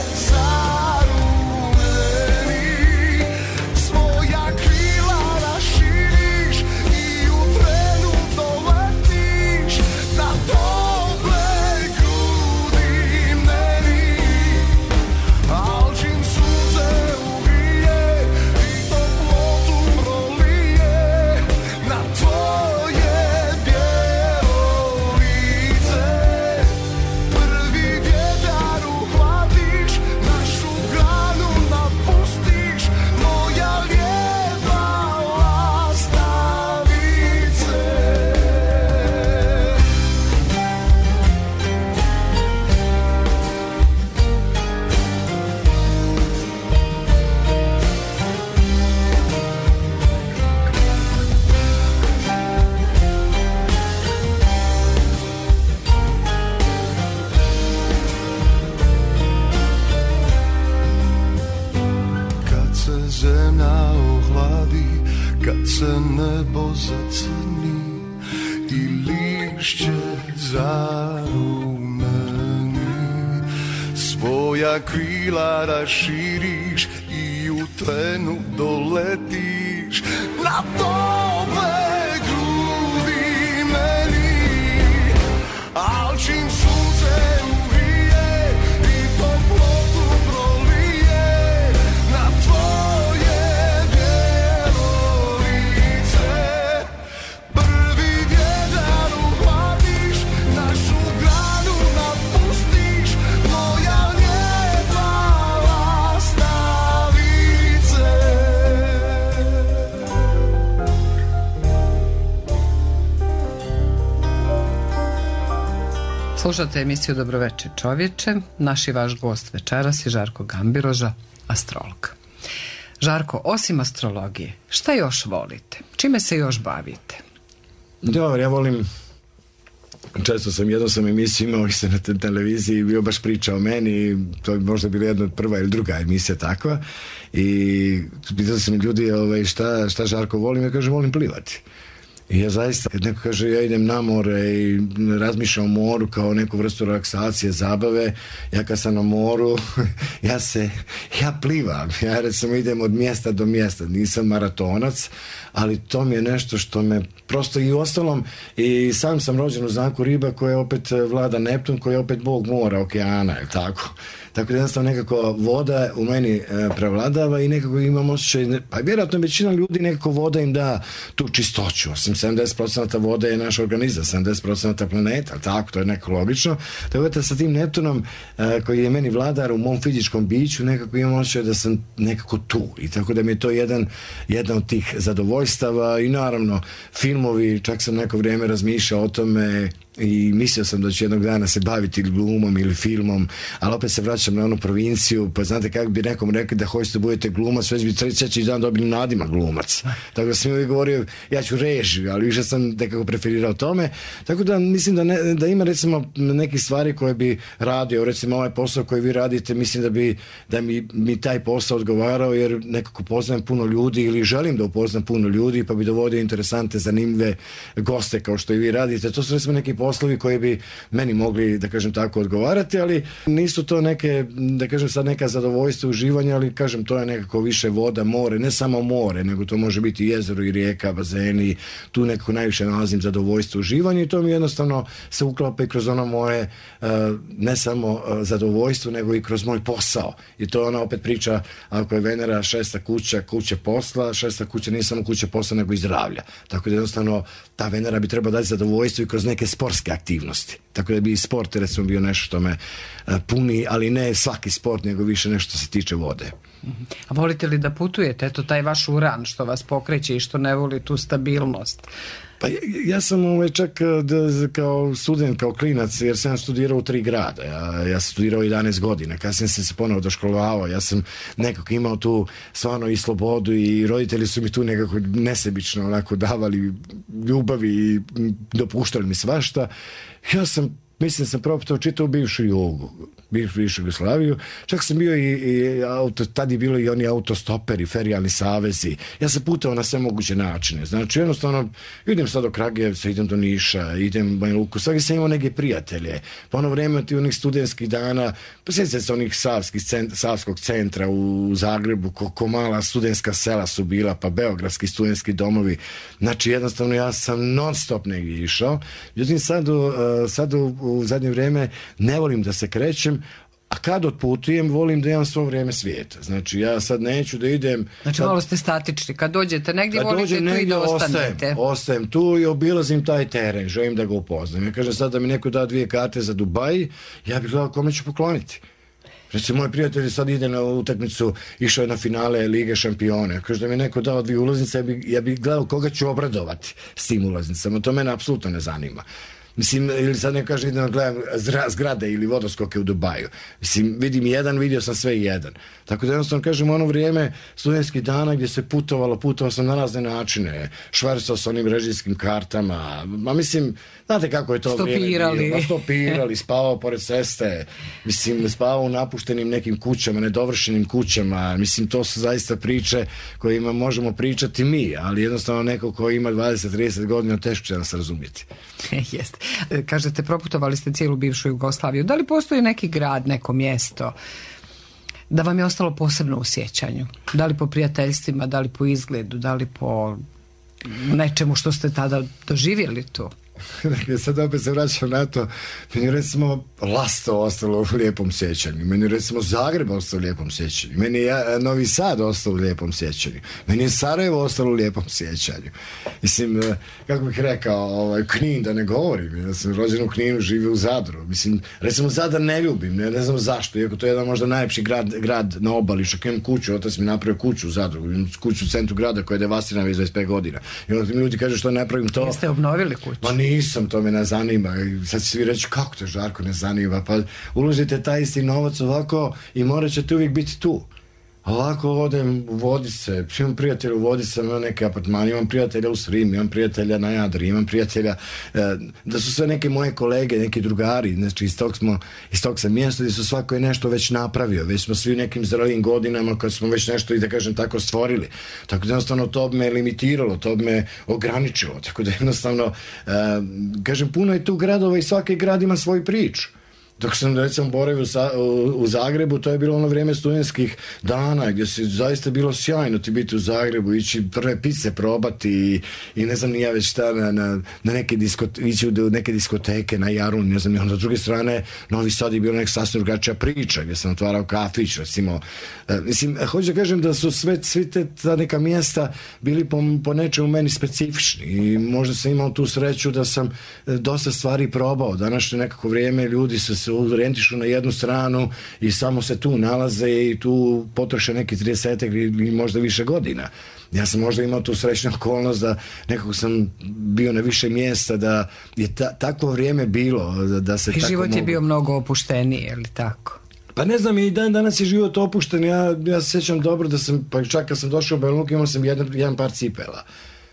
zarumeni, svoja krila raširiš i u trenu doletiš na tople grudi meni, al čim suze ugrije i toplotu prolije na tvoje bijelo lice, prvi vjetar uhvatiš, našu granu napustiš, moja lijepa lastavice. Kad se zemlja ohladi, kad se nebo zacrni i lišće zarumeni, svoja krila raširiš i u trenu doletiš na tople grudi meni, al čim sunce ugrije i toplotu prolije na tvoje bijelo lice. Slušate emisiju Dobroveče čovječe. Naš i vaš gost večeras je Žarko Gambiroža, astrolog. Žarko, osim astrologije, šta još volite? Čime se još bavite? Dobro, ja volim, često sam, jednom sam emisiju imao i se na te televiziji i bio baš priča o meni, to bi možda bila jedna od prva ili druga emisija takva, i pitali sam ljudi ovaj, šta, šta Žarko volim, ja kažem volim plivati. I ja zaista, kad neko kaže ja idem na more i razmišljam o moru kao neku vrstu relaksacije, zabave, ja kad sam na moru, ja se, ja plivam, ja recimo idem od mjesta do mjesta, nisam maratonac, ali to mi je nešto što me prosto i u ostalom, i sam sam rođen u znaku riba koja opet vlada Neptun, koji je opet bog mora, okeana, je tako? Tako da jednostavno nekako voda u meni e, prevladava i nekako imam osjećaj, pa vjerojatno većina ljudi nekako voda im da tu čistoću. Osim sedamdeset posto vode je naš organizam, sedamdeset posto planeta, tako, to je nekako logično. Tako da sa tim Neptunom e, koji je meni vladar u mom fizičkom biću, nekako imam osjećaj da sam nekako tu. I tako da mi je to jedan, jedan od tih zadovoljstava i naravno filmovi, čak sam neko vrijeme razmišljao o tome i mislio sam da ću jednog dana se baviti glumom ili filmom, ali opet se vraćam na onu provinciju, pa znate kako bi nekom rekli da hoćete da budete glumac, već bi treći dan dobili nadimak glumac. Tako da sam uvijek govorio, ja ću režiju, ali više sam nekako preferirao tome. Tako da mislim da, ne, da ima recimo neke stvari koje bi radio, recimo ovaj posao koji vi radite, mislim da bi da mi, mi taj posao odgovarao, jer nekako poznajem puno ljudi ili želim da upoznam puno ljudi, pa bi dovodio interesante, zanimljive goste kao što i vi radite. To su recimo neki poslovi koji bi meni mogli, da kažem tako, odgovarati, ali nisu to neke, da kažem sad neka zadovoljstva, uživanja, ali kažem to je nekako više voda, more, ne samo more, nego to može biti jezero i rijeka, bazeni, tu nekako najviše nalazim zadovoljstvo, uživanje i to mi jednostavno se uklapa i kroz ono moje, ne samo zadovoljstvo, nego i kroz moj posao. I to je ona opet priča, ako je Venera šesta kuća, kuća posla, šesta kuća nije samo kuća posla, nego i zdravlja. Tako da jednostavno ta Venera bi trebala dati zadovoljstvo i kroz neke sportske aktivnosti. Tako da bi i sport recimo bio nešto što me uh, puni, ali ne svaki sport, nego više nešto se tiče vode. A volite li da putujete? Eto taj vaš uran što vas pokreće i što ne voli tu stabilnost. Pa ja, ja sam ovaj, čak da, kao student, kao klinac, jer sam studirao u tri grada. Ja, ja sam studirao jedanaest godina, kasnije sam se ponovo doškolovao. Ja sam nekako imao tu stvarno i slobodu i roditelji su mi tu nekako nesebično onako davali ljubavi i dopuštali mi svašta. Ja sam, mislim, sam propitao čitao bivšu Jugu, bivšu Jugoslaviju, čak sam bio i, i auto, tad je bilo i oni autostoperi, ferijalni savezi, ja sam putao na sve moguće načine, znači jednostavno idem sad do Kragujevca, idem do Niša, idem u Banja Luku, svaki sam imao neke prijatelje, po ono vrijeme ti onih studentskih dana, pa sjećam se onih savskih cent, savskog centra u Zagrebu, koliko mala studentska sela su bila, pa beogradski studentski domovi, znači jednostavno ja sam non stop negdje išao, međutim sad, u, sad u, u zadnje vrijeme ne volim da se krećem, a kad otputujem, volim da imam svo vrijeme svijeta. Znači, ja sad neću da idem... Znači, sad, malo ste statični. Kad dođete negdje, kad volite tu i da ostanete. Ostajem, ostajem tu i obilazim taj teren. Želim da ga upoznam. Ja kažem sad da mi neko da dvije karte za Dubaj, ja bih gledao kome ću pokloniti. Recimo, moj prijatelj sad ide na utakmicu, išao je na finale Lige šampiona. Kaže da mi neko dao dvije ulaznice, ja bih ja bi gledao koga ću obradovati s tim ulaznicama. To mene apsolutno ne zanima. Mislim, ili sad ne kaže idem gledam zgrade ili vodoskoke u Dubaju. Mislim, vidim jedan, vidio sam sve jedan. Tako da jednostavno kažem, ono vrijeme studentskih dana gdje se putovalo, putovao sam na razne načine, švercao sa onim režijskim kartama, ma mislim, znate kako je to stopirali. vrijeme bilo, stopirali, spavao pored ceste, mislim, spavao u napuštenim nekim kućama, nedovršenim kućama, mislim, to su zaista priče kojima možemo pričati mi, ali jednostavno neko ko ima dvadeset do trideset godina teško će nas razumjeti. Jeste. Kažete, proputovali ste cijelu bivšu Jugoslaviju. Da li postoji neki grad, neko mjesto da vam je ostalo posebno u sjećanju? Da li po prijateljstvima, da li po izgledu, da li po nečemu što ste tada doživjeli tu? Sad opet se vraćam na to, meni recimo Lasto ostalo u lijepom sjećanju, meni recimo Zagreb ostalo u lijepom sjećanju, meni je Novi Sad ostalo u lijepom sjećanju, meni je Sarajevo ostalo u lijepom sjećanju. Mislim, kako bih rekao, ovaj, Knin da ne govorim, ja sam rođen u Kninu, živio u Zadru, mislim, recimo Zadar ne ljubim, ne, ne znam zašto, iako to je jedan možda najljepši grad, grad na obali, što imam kuću, otac mi napravio kuću u Zadru, kuću u centru grada koja je devastirana već dvadeset pet godina. I onda mi ljudi kažu što ne napravim to. Jeste obnovili kuću? Pa nisam, to me ne zanima. I sad će svi reći, kako te Žarko ne zanima? Pa uložite taj isti novac ovako i morat ćete uvijek biti tu. Ovako odem u Vodice, imam prijatelja u Vodicama, imam neke apartmane, imam prijatelja u Srim, imam prijatelja na Jadri, imam prijatelja, e, da su sve neke moje kolege, neki drugari, znači iz tog, smo, iz tog sam mjesta gdje su svako je nešto već napravio, već smo svi u nekim zrelim godinama kad smo već nešto, i da kažem tako, stvorili. Tako da jednostavno to bi me limitiralo, to bi me ograničilo, tako da jednostavno, e, kažem, puno je tu gradova i svaki grad ima svoju priču. Dok sam recimo boravio u Zagrebu, to je bilo ono vrijeme studentskih dana gdje se zaista bilo sjajno ti biti u Zagrebu, ići prve pice probati i, i ne znam ni ja već šta na, na, na neke diskote, ići u neke diskoteke na Jarun, ne znam, i onda s druge strane Novi Sad je bilo nek sasvim drugačija priča gdje sam otvarao kafić, recimo. E, mislim, hoću da kažem da su sve, svi te ta neka mjesta bili po, po nečemu meni specifični i možda sam imao tu sreću da sam dosta stvari probao. Današnje nekako vrijeme ljudi su se orijentišu na jednu stranu i samo se tu nalaze i tu potroše neki trideset ili možda više godina. Ja sam možda imao tu srećnu okolnost da nekako sam bio na više mjesta, da je ta, takvo vrijeme bilo da, da se i tako život mogu... je bio mnogo opušteniji, je li tako? Pa ne znam, i dan danas je život opušten. Ja, ja se sjećam dobro da sam, pa čak kad sam došao u Banja Luku imao sam jedan, jedan par cipela.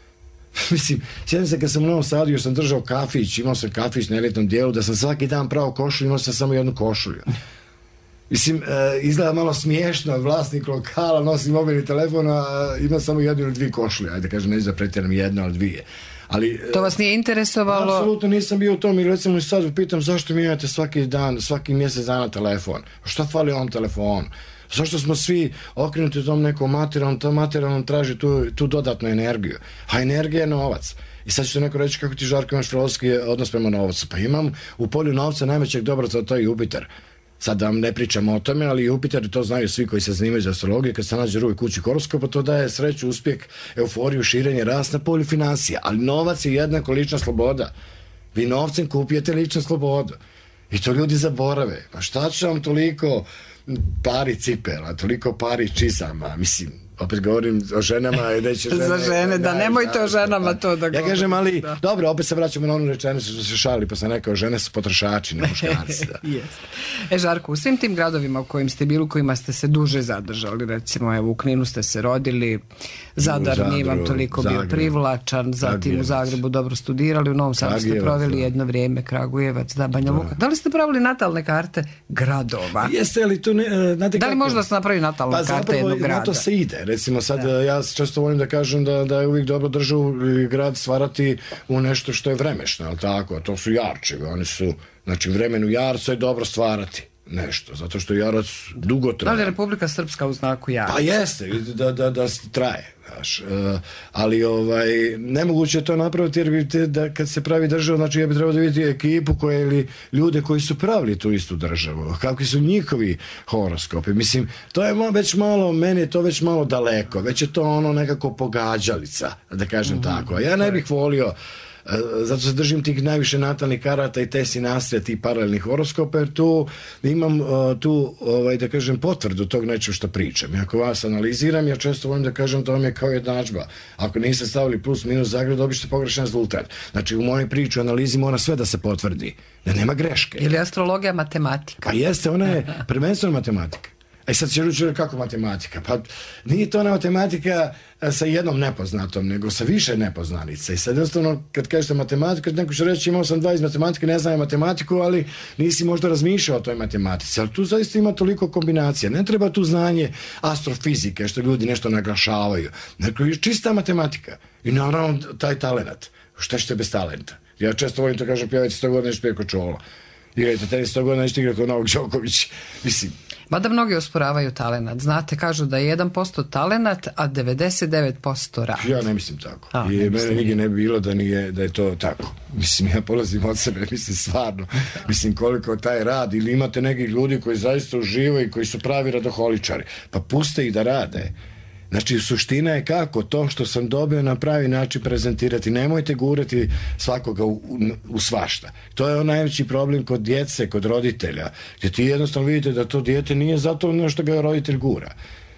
Mislim, sjećam se kad sam u Novom Sadu još sam držao kafić, imao sam kafić na elitnom dijelu, da sam svaki dan pravo košulju, imao sam samo jednu košulju. Mislim, e, izgleda malo smiješno, vlasnik lokala nosi mobilni telefon, a ima samo jednu ili dvije košulje, ajde kažem, neću da pretjeram jedno, ali dvije. Ali, to vas nije interesovalo? Apsolutno nisam bio u tom i recimo i sad pitam zašto mijenjate svaki dan, svaki mjesec dana telefon. Šta fali ovom telefonu? Zašto smo svi okrenuti u tom nekom materijalnom, to materijalnom traži tu, tu dodatnu energiju. A energija je novac. I sad ćete neko reći kako ti Žarko imaš filozofski odnos prema novcu. Pa imam u polju novca najvećeg dobra, to je Jupiter. Sad da vam ne pričamo o tome, ali Jupiter, to znaju svi koji se zanimaju za astrologiju, kad se nađe u drugoj kući horoskopa, to daje sreću, uspjeh, euforiju, širenje, rast na polju financija. Ali novac je jednako lična sloboda. Vi novcem kupujete ličnu slobodu. I to ljudi zaborave. Pa šta će vam toliko pari cipela, toliko pari čizama, mislim, opet govorim o ženama i neće žene... Za žene, da, da nemojte o ženama to da govorim. Ja kažem, ali, da. Dobro, opet se vraćamo na onu rečenicu što se šali, pa sam rekao, žene su potrošači, ne muškarci. Da. E, Žarko, u svim tim gradovima u kojim ste bili, u kojima ste se duže zadržali, recimo, evo, u Kninu ste se rodili, Zadar nije vam toliko Zagreb, bio privlačan, zatim Kragujevac. U Zagrebu dobro studirali, u Novom Sadu ste proveli da. jedno vrijeme, Kragujevac, da, Banja Luka. Da li ste pravili natalne karte gradova? Jeste, ali to ne... Znate da li kako? Možda se napravi natalna pa, karta jednog grada? Na to se ide. Recimo sad, da. ja često volim da kažem da, da je uvijek dobro državu grad stvarati u nešto što je vremešno, ali tako, a to su jarčevi, oni su, znači vremenu jarca je dobro stvarati nešto, zato što jarac dugo traje. Da li je Republika Srpska u znaku jarca? Pa jeste, da, da, da traje. Znaš, uh, ali ovaj, nemoguće je to napraviti jer bi te, da kad se pravi država, znači ja bi trebao da vidjeti ekipu koje, ili ljude koji su pravili tu istu državu, kakvi su njihovi horoskopi. Mislim, to je već malo, meni je to već malo daleko, već je to ono nekako pogađalica, da kažem mm-hmm. tako. A ja ne bih volio, zato se držim tih najviše natalnih karata i te sinastrija, tih paralelnih horoskopa, jer tu imam uh, tu, ovaj, da kažem, potvrdu tog nečeg što pričam. I ako vas analiziram, ja često volim da kažem to vam je kao jednadžba. Ako niste stavili plus minus Zagreb, dobište pogrešan rezultat. Znači, u mojoj priči, u analizi mora sve da se potvrdi. Da nema greške. Ili astrologija matematika? Pa jeste, ona je prvenstveno matematika. E sad će reći kako matematika? Pa nije to ona matematika sa jednom nepoznatom, nego sa više nepoznanica. I sad jednostavno kad kažete matematika, neko će reći imao sam dva iz matematike, ne znam matematiku, ali nisi možda razmišljao o toj matematici. Ali tu zaista ima toliko kombinacija. Ne treba tu znanje astrofizike, što ljudi nešto naglašavaju. Nego je čista matematika. I naravno taj talenat. Šta ćete bez talenta? Ja često volim to kažem, pjevajte sto godina nećete pjeko čola. Igrajte tenis sto godina nećete igrati kod Novog Đoković. Mislim, mada mnogi osporavaju talenat. Znate, kažu da je jedan posto talenat, a devedeset devet posto rad. Ja ne mislim tako. A, I mene nigdje ne bi bilo da, nije, da je to tako. Mislim, ja polazim od sebe, mislim stvarno. Mislim, koliko taj rad, ili imate nekih ljudi koji zaista uživaju i koji su pravi radoholičari. Pa puste ih da rade. Znači, suština je kako to što sam dobio na pravi način prezentirati. Nemojte gurati svakoga u, u, u svašta. To je on najveći problem kod djece, kod roditelja. Gdje ti jednostavno vidite da to dijete nije zato nešto ga roditelj gura.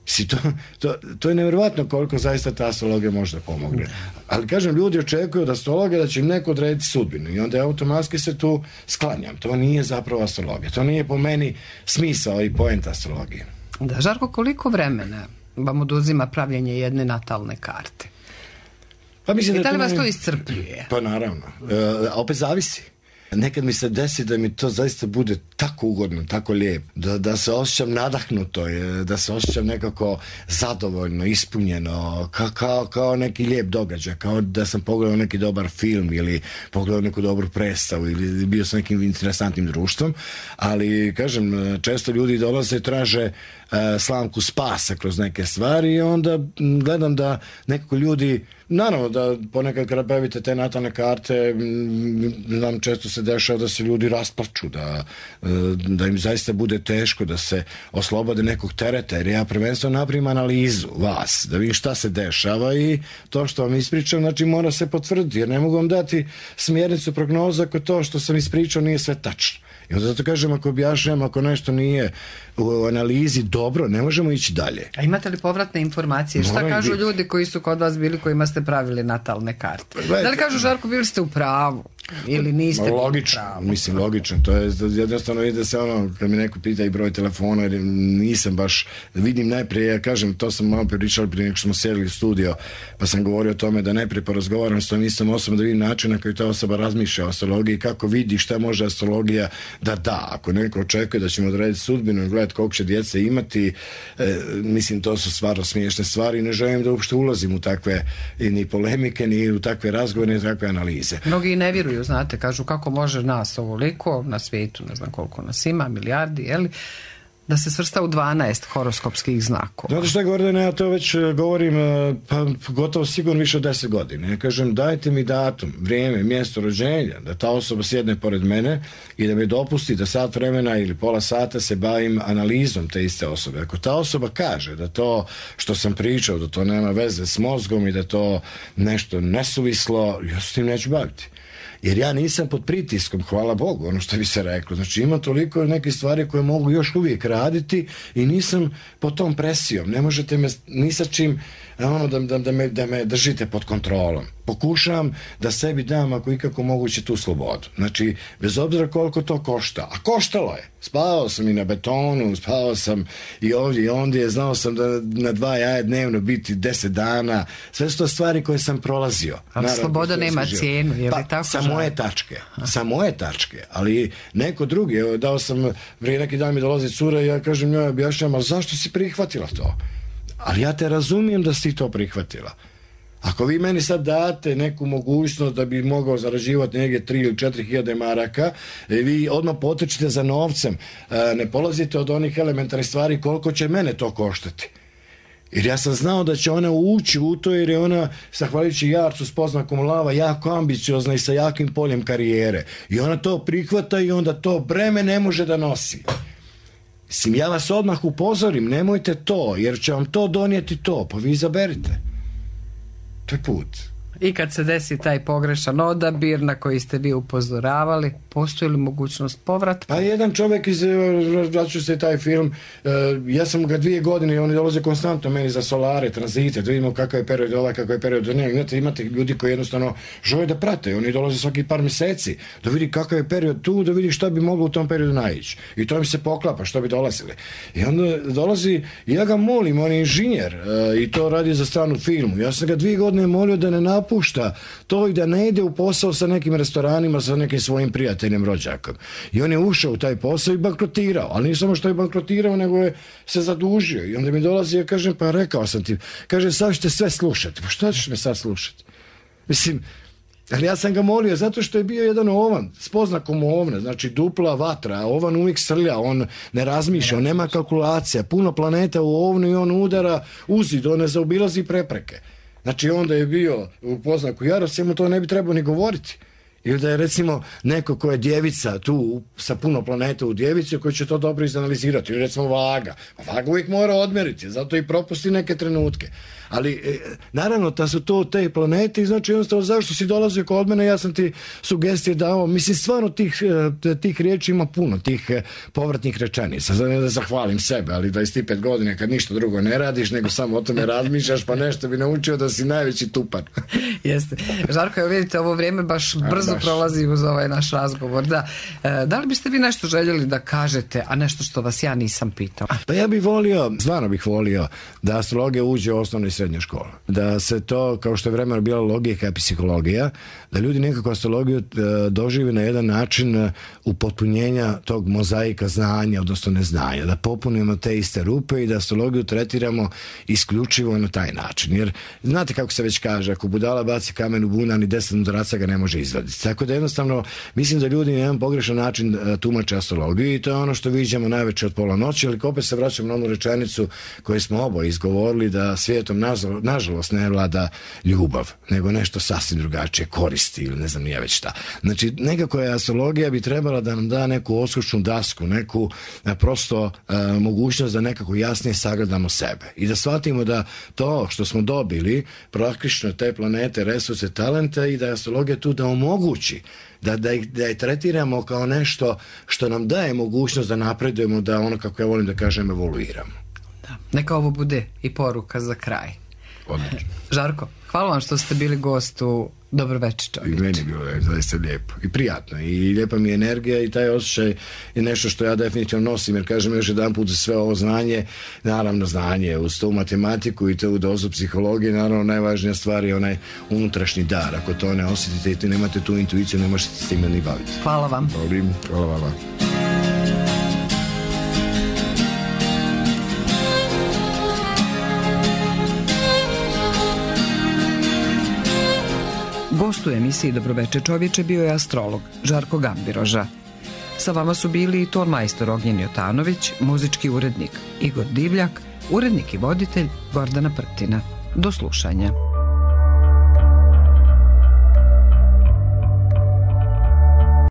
To, to, to je nevjerojatno koliko zaista ta astrologija može pomogne. Ali kažem, ljudi očekuju od astrologije da će im neko odrediti sudbinu i onda automatski se tu sklanjam. To nije zapravo astrologija. To nije po meni smisao i poenta astrologije. Da, Žarko, koliko vremena vam oduzima pravljenje jedne natalne karte? Pa mislim I da, da li vas meni... to iscrpljuje? Pa naravno. E, opet zavisi. Nekad mi se desi da mi to zaista bude tako ugodno, tako lijep, da, da se osjećam nadahnuto, da se osjećam nekako zadovoljno, ispunjeno, ka, kao, kao neki lijep događaj, kao da sam pogledao neki dobar film ili pogledao neku dobru predstavu ili bio sam nekim interesantnim društvom, ali kažem, često ljudi dolaze i traže uh, slamku spasa kroz neke stvari i onda gledam da nekako ljudi, naravno da ponekad kada bavite te natalne karte, znam, često se dešava da se ljudi rasplaču, da, da im zaista bude teško, da se oslobode nekog tereta, jer ja prvenstveno napravim analizu vas, da vidim šta se dešava i to što vam ispričam, znači mora se potvrditi, jer ne mogu vam dati smjernicu, prognozu ako to što sam ispričao nije sve tačno. I onda zato kažem, ako objašnjam, ako nešto nije u analizi dobro, ne možemo ići dalje. A imate li povratne informacije? Šta Moram kažu biti. ljudi koji su kod vas bili, kojima ste pravili natalne karte? Gledajte, da li kažu, Žarko, bili ste u pravu? Ili niste bili u logično, pravu? mislim logično, to je jednostavno vidi da se ono, kad mi neko pita i broj telefona, jer nisam baš, vidim najprije, ja kažem, to sam malo pričali prije nego što smo sjedili u studio, pa sam govorio o tome da najprije porazgovaram s tom istom osobom, da vidim način na koji ta osoba razmišlja o astrologiji, kako vidi šta može astrologija da da. Ako neko očekuje da ćemo odrediti sudbinu i gledati koliko će djece imati, e, mislim, to su stvarno smiješne stvari i ne želim da uopšte ulazim u takve ni polemike, ni u takve razgovore, ni u takve analize. Mnogi ne vjeruju, znate, kažu kako može nas ovoliko na svijetu, ne znam koliko nas ima, milijardi, jeli, da se svrsta u dvanaest horoskopskih znakova. Znate šta, Gordane, ja to već govorim pa gotovo sigurno više od deset godina. Ja kažem, dajte mi datum, vrijeme, mjesto rođenja, da ta osoba sjedne pored mene i da mi dopusti da sat vremena ili pola sata se bavim analizom te iste osobe. Ako ta osoba kaže da to što sam pričao, da to nema veze s mozgom i da to nešto nesuvislo, ja se s tim neću baviti. Jer ja nisam pod pritiskom, hvala Bogu, ono što bi se reklo. Znači ima toliko neke stvari koje mogu još uvijek raditi i nisam pod tom presijom. Ne možete me ni sa čim ono, da, da, da, me, da me držite pod kontrolom. Pokušavam da sebi dam ako ikako moguće tu slobodu. Znači, bez obzira koliko to košta. A koštalo je. Spavao sam i na betonu, spavao sam i ovdje i ondje, znao sam da na dva jaja dnevno biti deset dana. Sve su to stvari koje sam prolazio. Ali naravno, sloboda nema cijenu, je li pa, tako? Sa moje tačke, sa moje tačke, ali neko drugi, evo, dao sam, prije neki dan mi dolazi cura i ja kažem njoj, objašnjam, ali zašto si prihvatila to? Ali ja te razumijem da si to prihvatila. Ako vi meni sad date neku mogućnost da bi mogao zarađivati negdje tri ili četiri hiljade maraka, vi odmah potrčite za novcem, ne polazite od onih elementarnih stvari koliko će mene to koštati. Jer ja sam znao da će ona ući u to jer je ona, zahvaljujući Jarcu s poznakom lava, jako ambiciozna i sa jakim poljem karijere. I ona to prihvata i onda to breme ne može da nosi. Mislim, ja vas odmah upozorim, nemojte to, jer će vam to donijeti to, pa vi izaberite. To je put. I kad se desi taj pogrešan odabir na koji ste vi upozoravali, postoji li mogućnost povratka? Pa jedan čovjek iz, vraću se taj film, ja sam ga dvije godine i oni dolaze konstantno meni za solare, tranzite, da vidimo kakav je period ovaj, kakav je period onaj. Znate, imate ljudi koji jednostavno žele da prate, oni dolaze svaki par mjeseci, da vidi kakav je period tu, da vidi šta bi moglo u tom periodu naići. I to im se poklapa, što bi dolazili. I onda dolazi, ja ga molim, on je inženjer i to radi za stranu firmu. Ja sam ga dvije godine molio da ne napušta to i da ne ide u posao sa nekim restoranima, sa nekim svojim prijateljem, rođakom. I on je ušao u taj posao i bankrotirao, ali nije samo što je bankrotirao, nego je se zadužio. I onda mi dolazi, ja kažem, pa rekao sam ti, kaže, sad ćete sve slušati. Pa šta ćeš me sad slušati? Mislim, ali ja sam ga molio zato što je bio jedan ovan, s poznakom ovna, znači dupla vatra, ovan uvijek srlja, on ne razmišlja, on nema kalkulacija, puno planeta u ovnu i on udara uzid, on ne zaobilazi prepreke. Znači onda je bio u poznaku Jaros, mu to ne bi trebao ni govoriti. Ili da je recimo neko ko je djevica tu sa puno planeta u djevici koji će to dobro izanalizirati. Ili recimo vaga. Vaga uvijek mora odmeriti, zato i propusti neke trenutke. Ali e, naravno da su to te planete i znači jednostavno zašto si dolazio kod mene, ja sam ti sugestije dao, mislim stvarno tih, tih riječi ima puno, tih povratnih rečenica. Sad ne da zahvalim sebe, ali dvadeset pet godine kad ništa drugo ne radiš nego samo o tome razmišljaš, pa nešto bi naučio da si najveći tupan. Jeste. Žarko, evo vidite, ovo vrijeme baš brzo a, baš. prolazi uz ovaj naš razgovor. Da. E, da li biste vi nešto željeli da kažete, a nešto što vas ja nisam pitao? Pa ja bih volio, stvarno bih volio da astrologija uđe u osnovnu i srednju školu. Da se to, kao što je vremena bila logika i psihologija, da ljudi nekako astrologiju dožive na jedan način upotpunjenja tog mozaika znanja, odnosno neznanja, da popunimo te iste rupe i da astrologiju tretiramo isključivo na taj način. Jer znate kako se već kaže, ako budala baci kamen u bunar, ni deset mudraca ga ne može izvaditi. Tako da jednostavno mislim da ljudi na jedan pogrešan način tumače astrologiju i to je ono što viđamo najveće od pola noći, ali opet se vraćamo na onu rečenicu koju smo oboje izgovorili, da svijetom nažalost ne vlada ljubav, nego nešto sasvim drugačije, koristi ili ne znam nije već šta. Znači nekako je astrologija bi trebala da nam da neku oskušnu dasku, neku a, prosto a, mogućnost da nekako jasnije sagledamo sebe i da shvatimo da to što smo dobili praktično te planete, resurse, talente i da je astrologija tu da omogući da, da, ih, da je tretiramo kao nešto što nam daje mogućnost da napredujemo, da ono kako ja volim da kažem evoluiramo. Da. Neka ovo bude i poruka za kraj. Odlično. Žarko, hvala vam što ste bili gost u Dobro večer, čovječe. I meni je bilo zaista lijepo i prijatno i lijepa mi je energija i taj osjećaj je nešto što ja definitivno nosim, jer kažem još jedan put za sve ovo znanje, naravno znanje uz tu matematiku i tu dozu psihologije, naravno najvažnija stvar je onaj unutrašnji dar. Ako to ne osjetite i ti nemate tu intuiciju, ne možete s time ni baviti. Hvala vam. Volim, hvala vama. Gost u emisiji Dobroveče čovječe bio je astrolog Žarko Gambiroža. Sa vama su bili i ton majstor Ognjen Jotanović, muzički urednik Igor Divljak, urednik i voditelj Gordana Prtina. Do slušanja.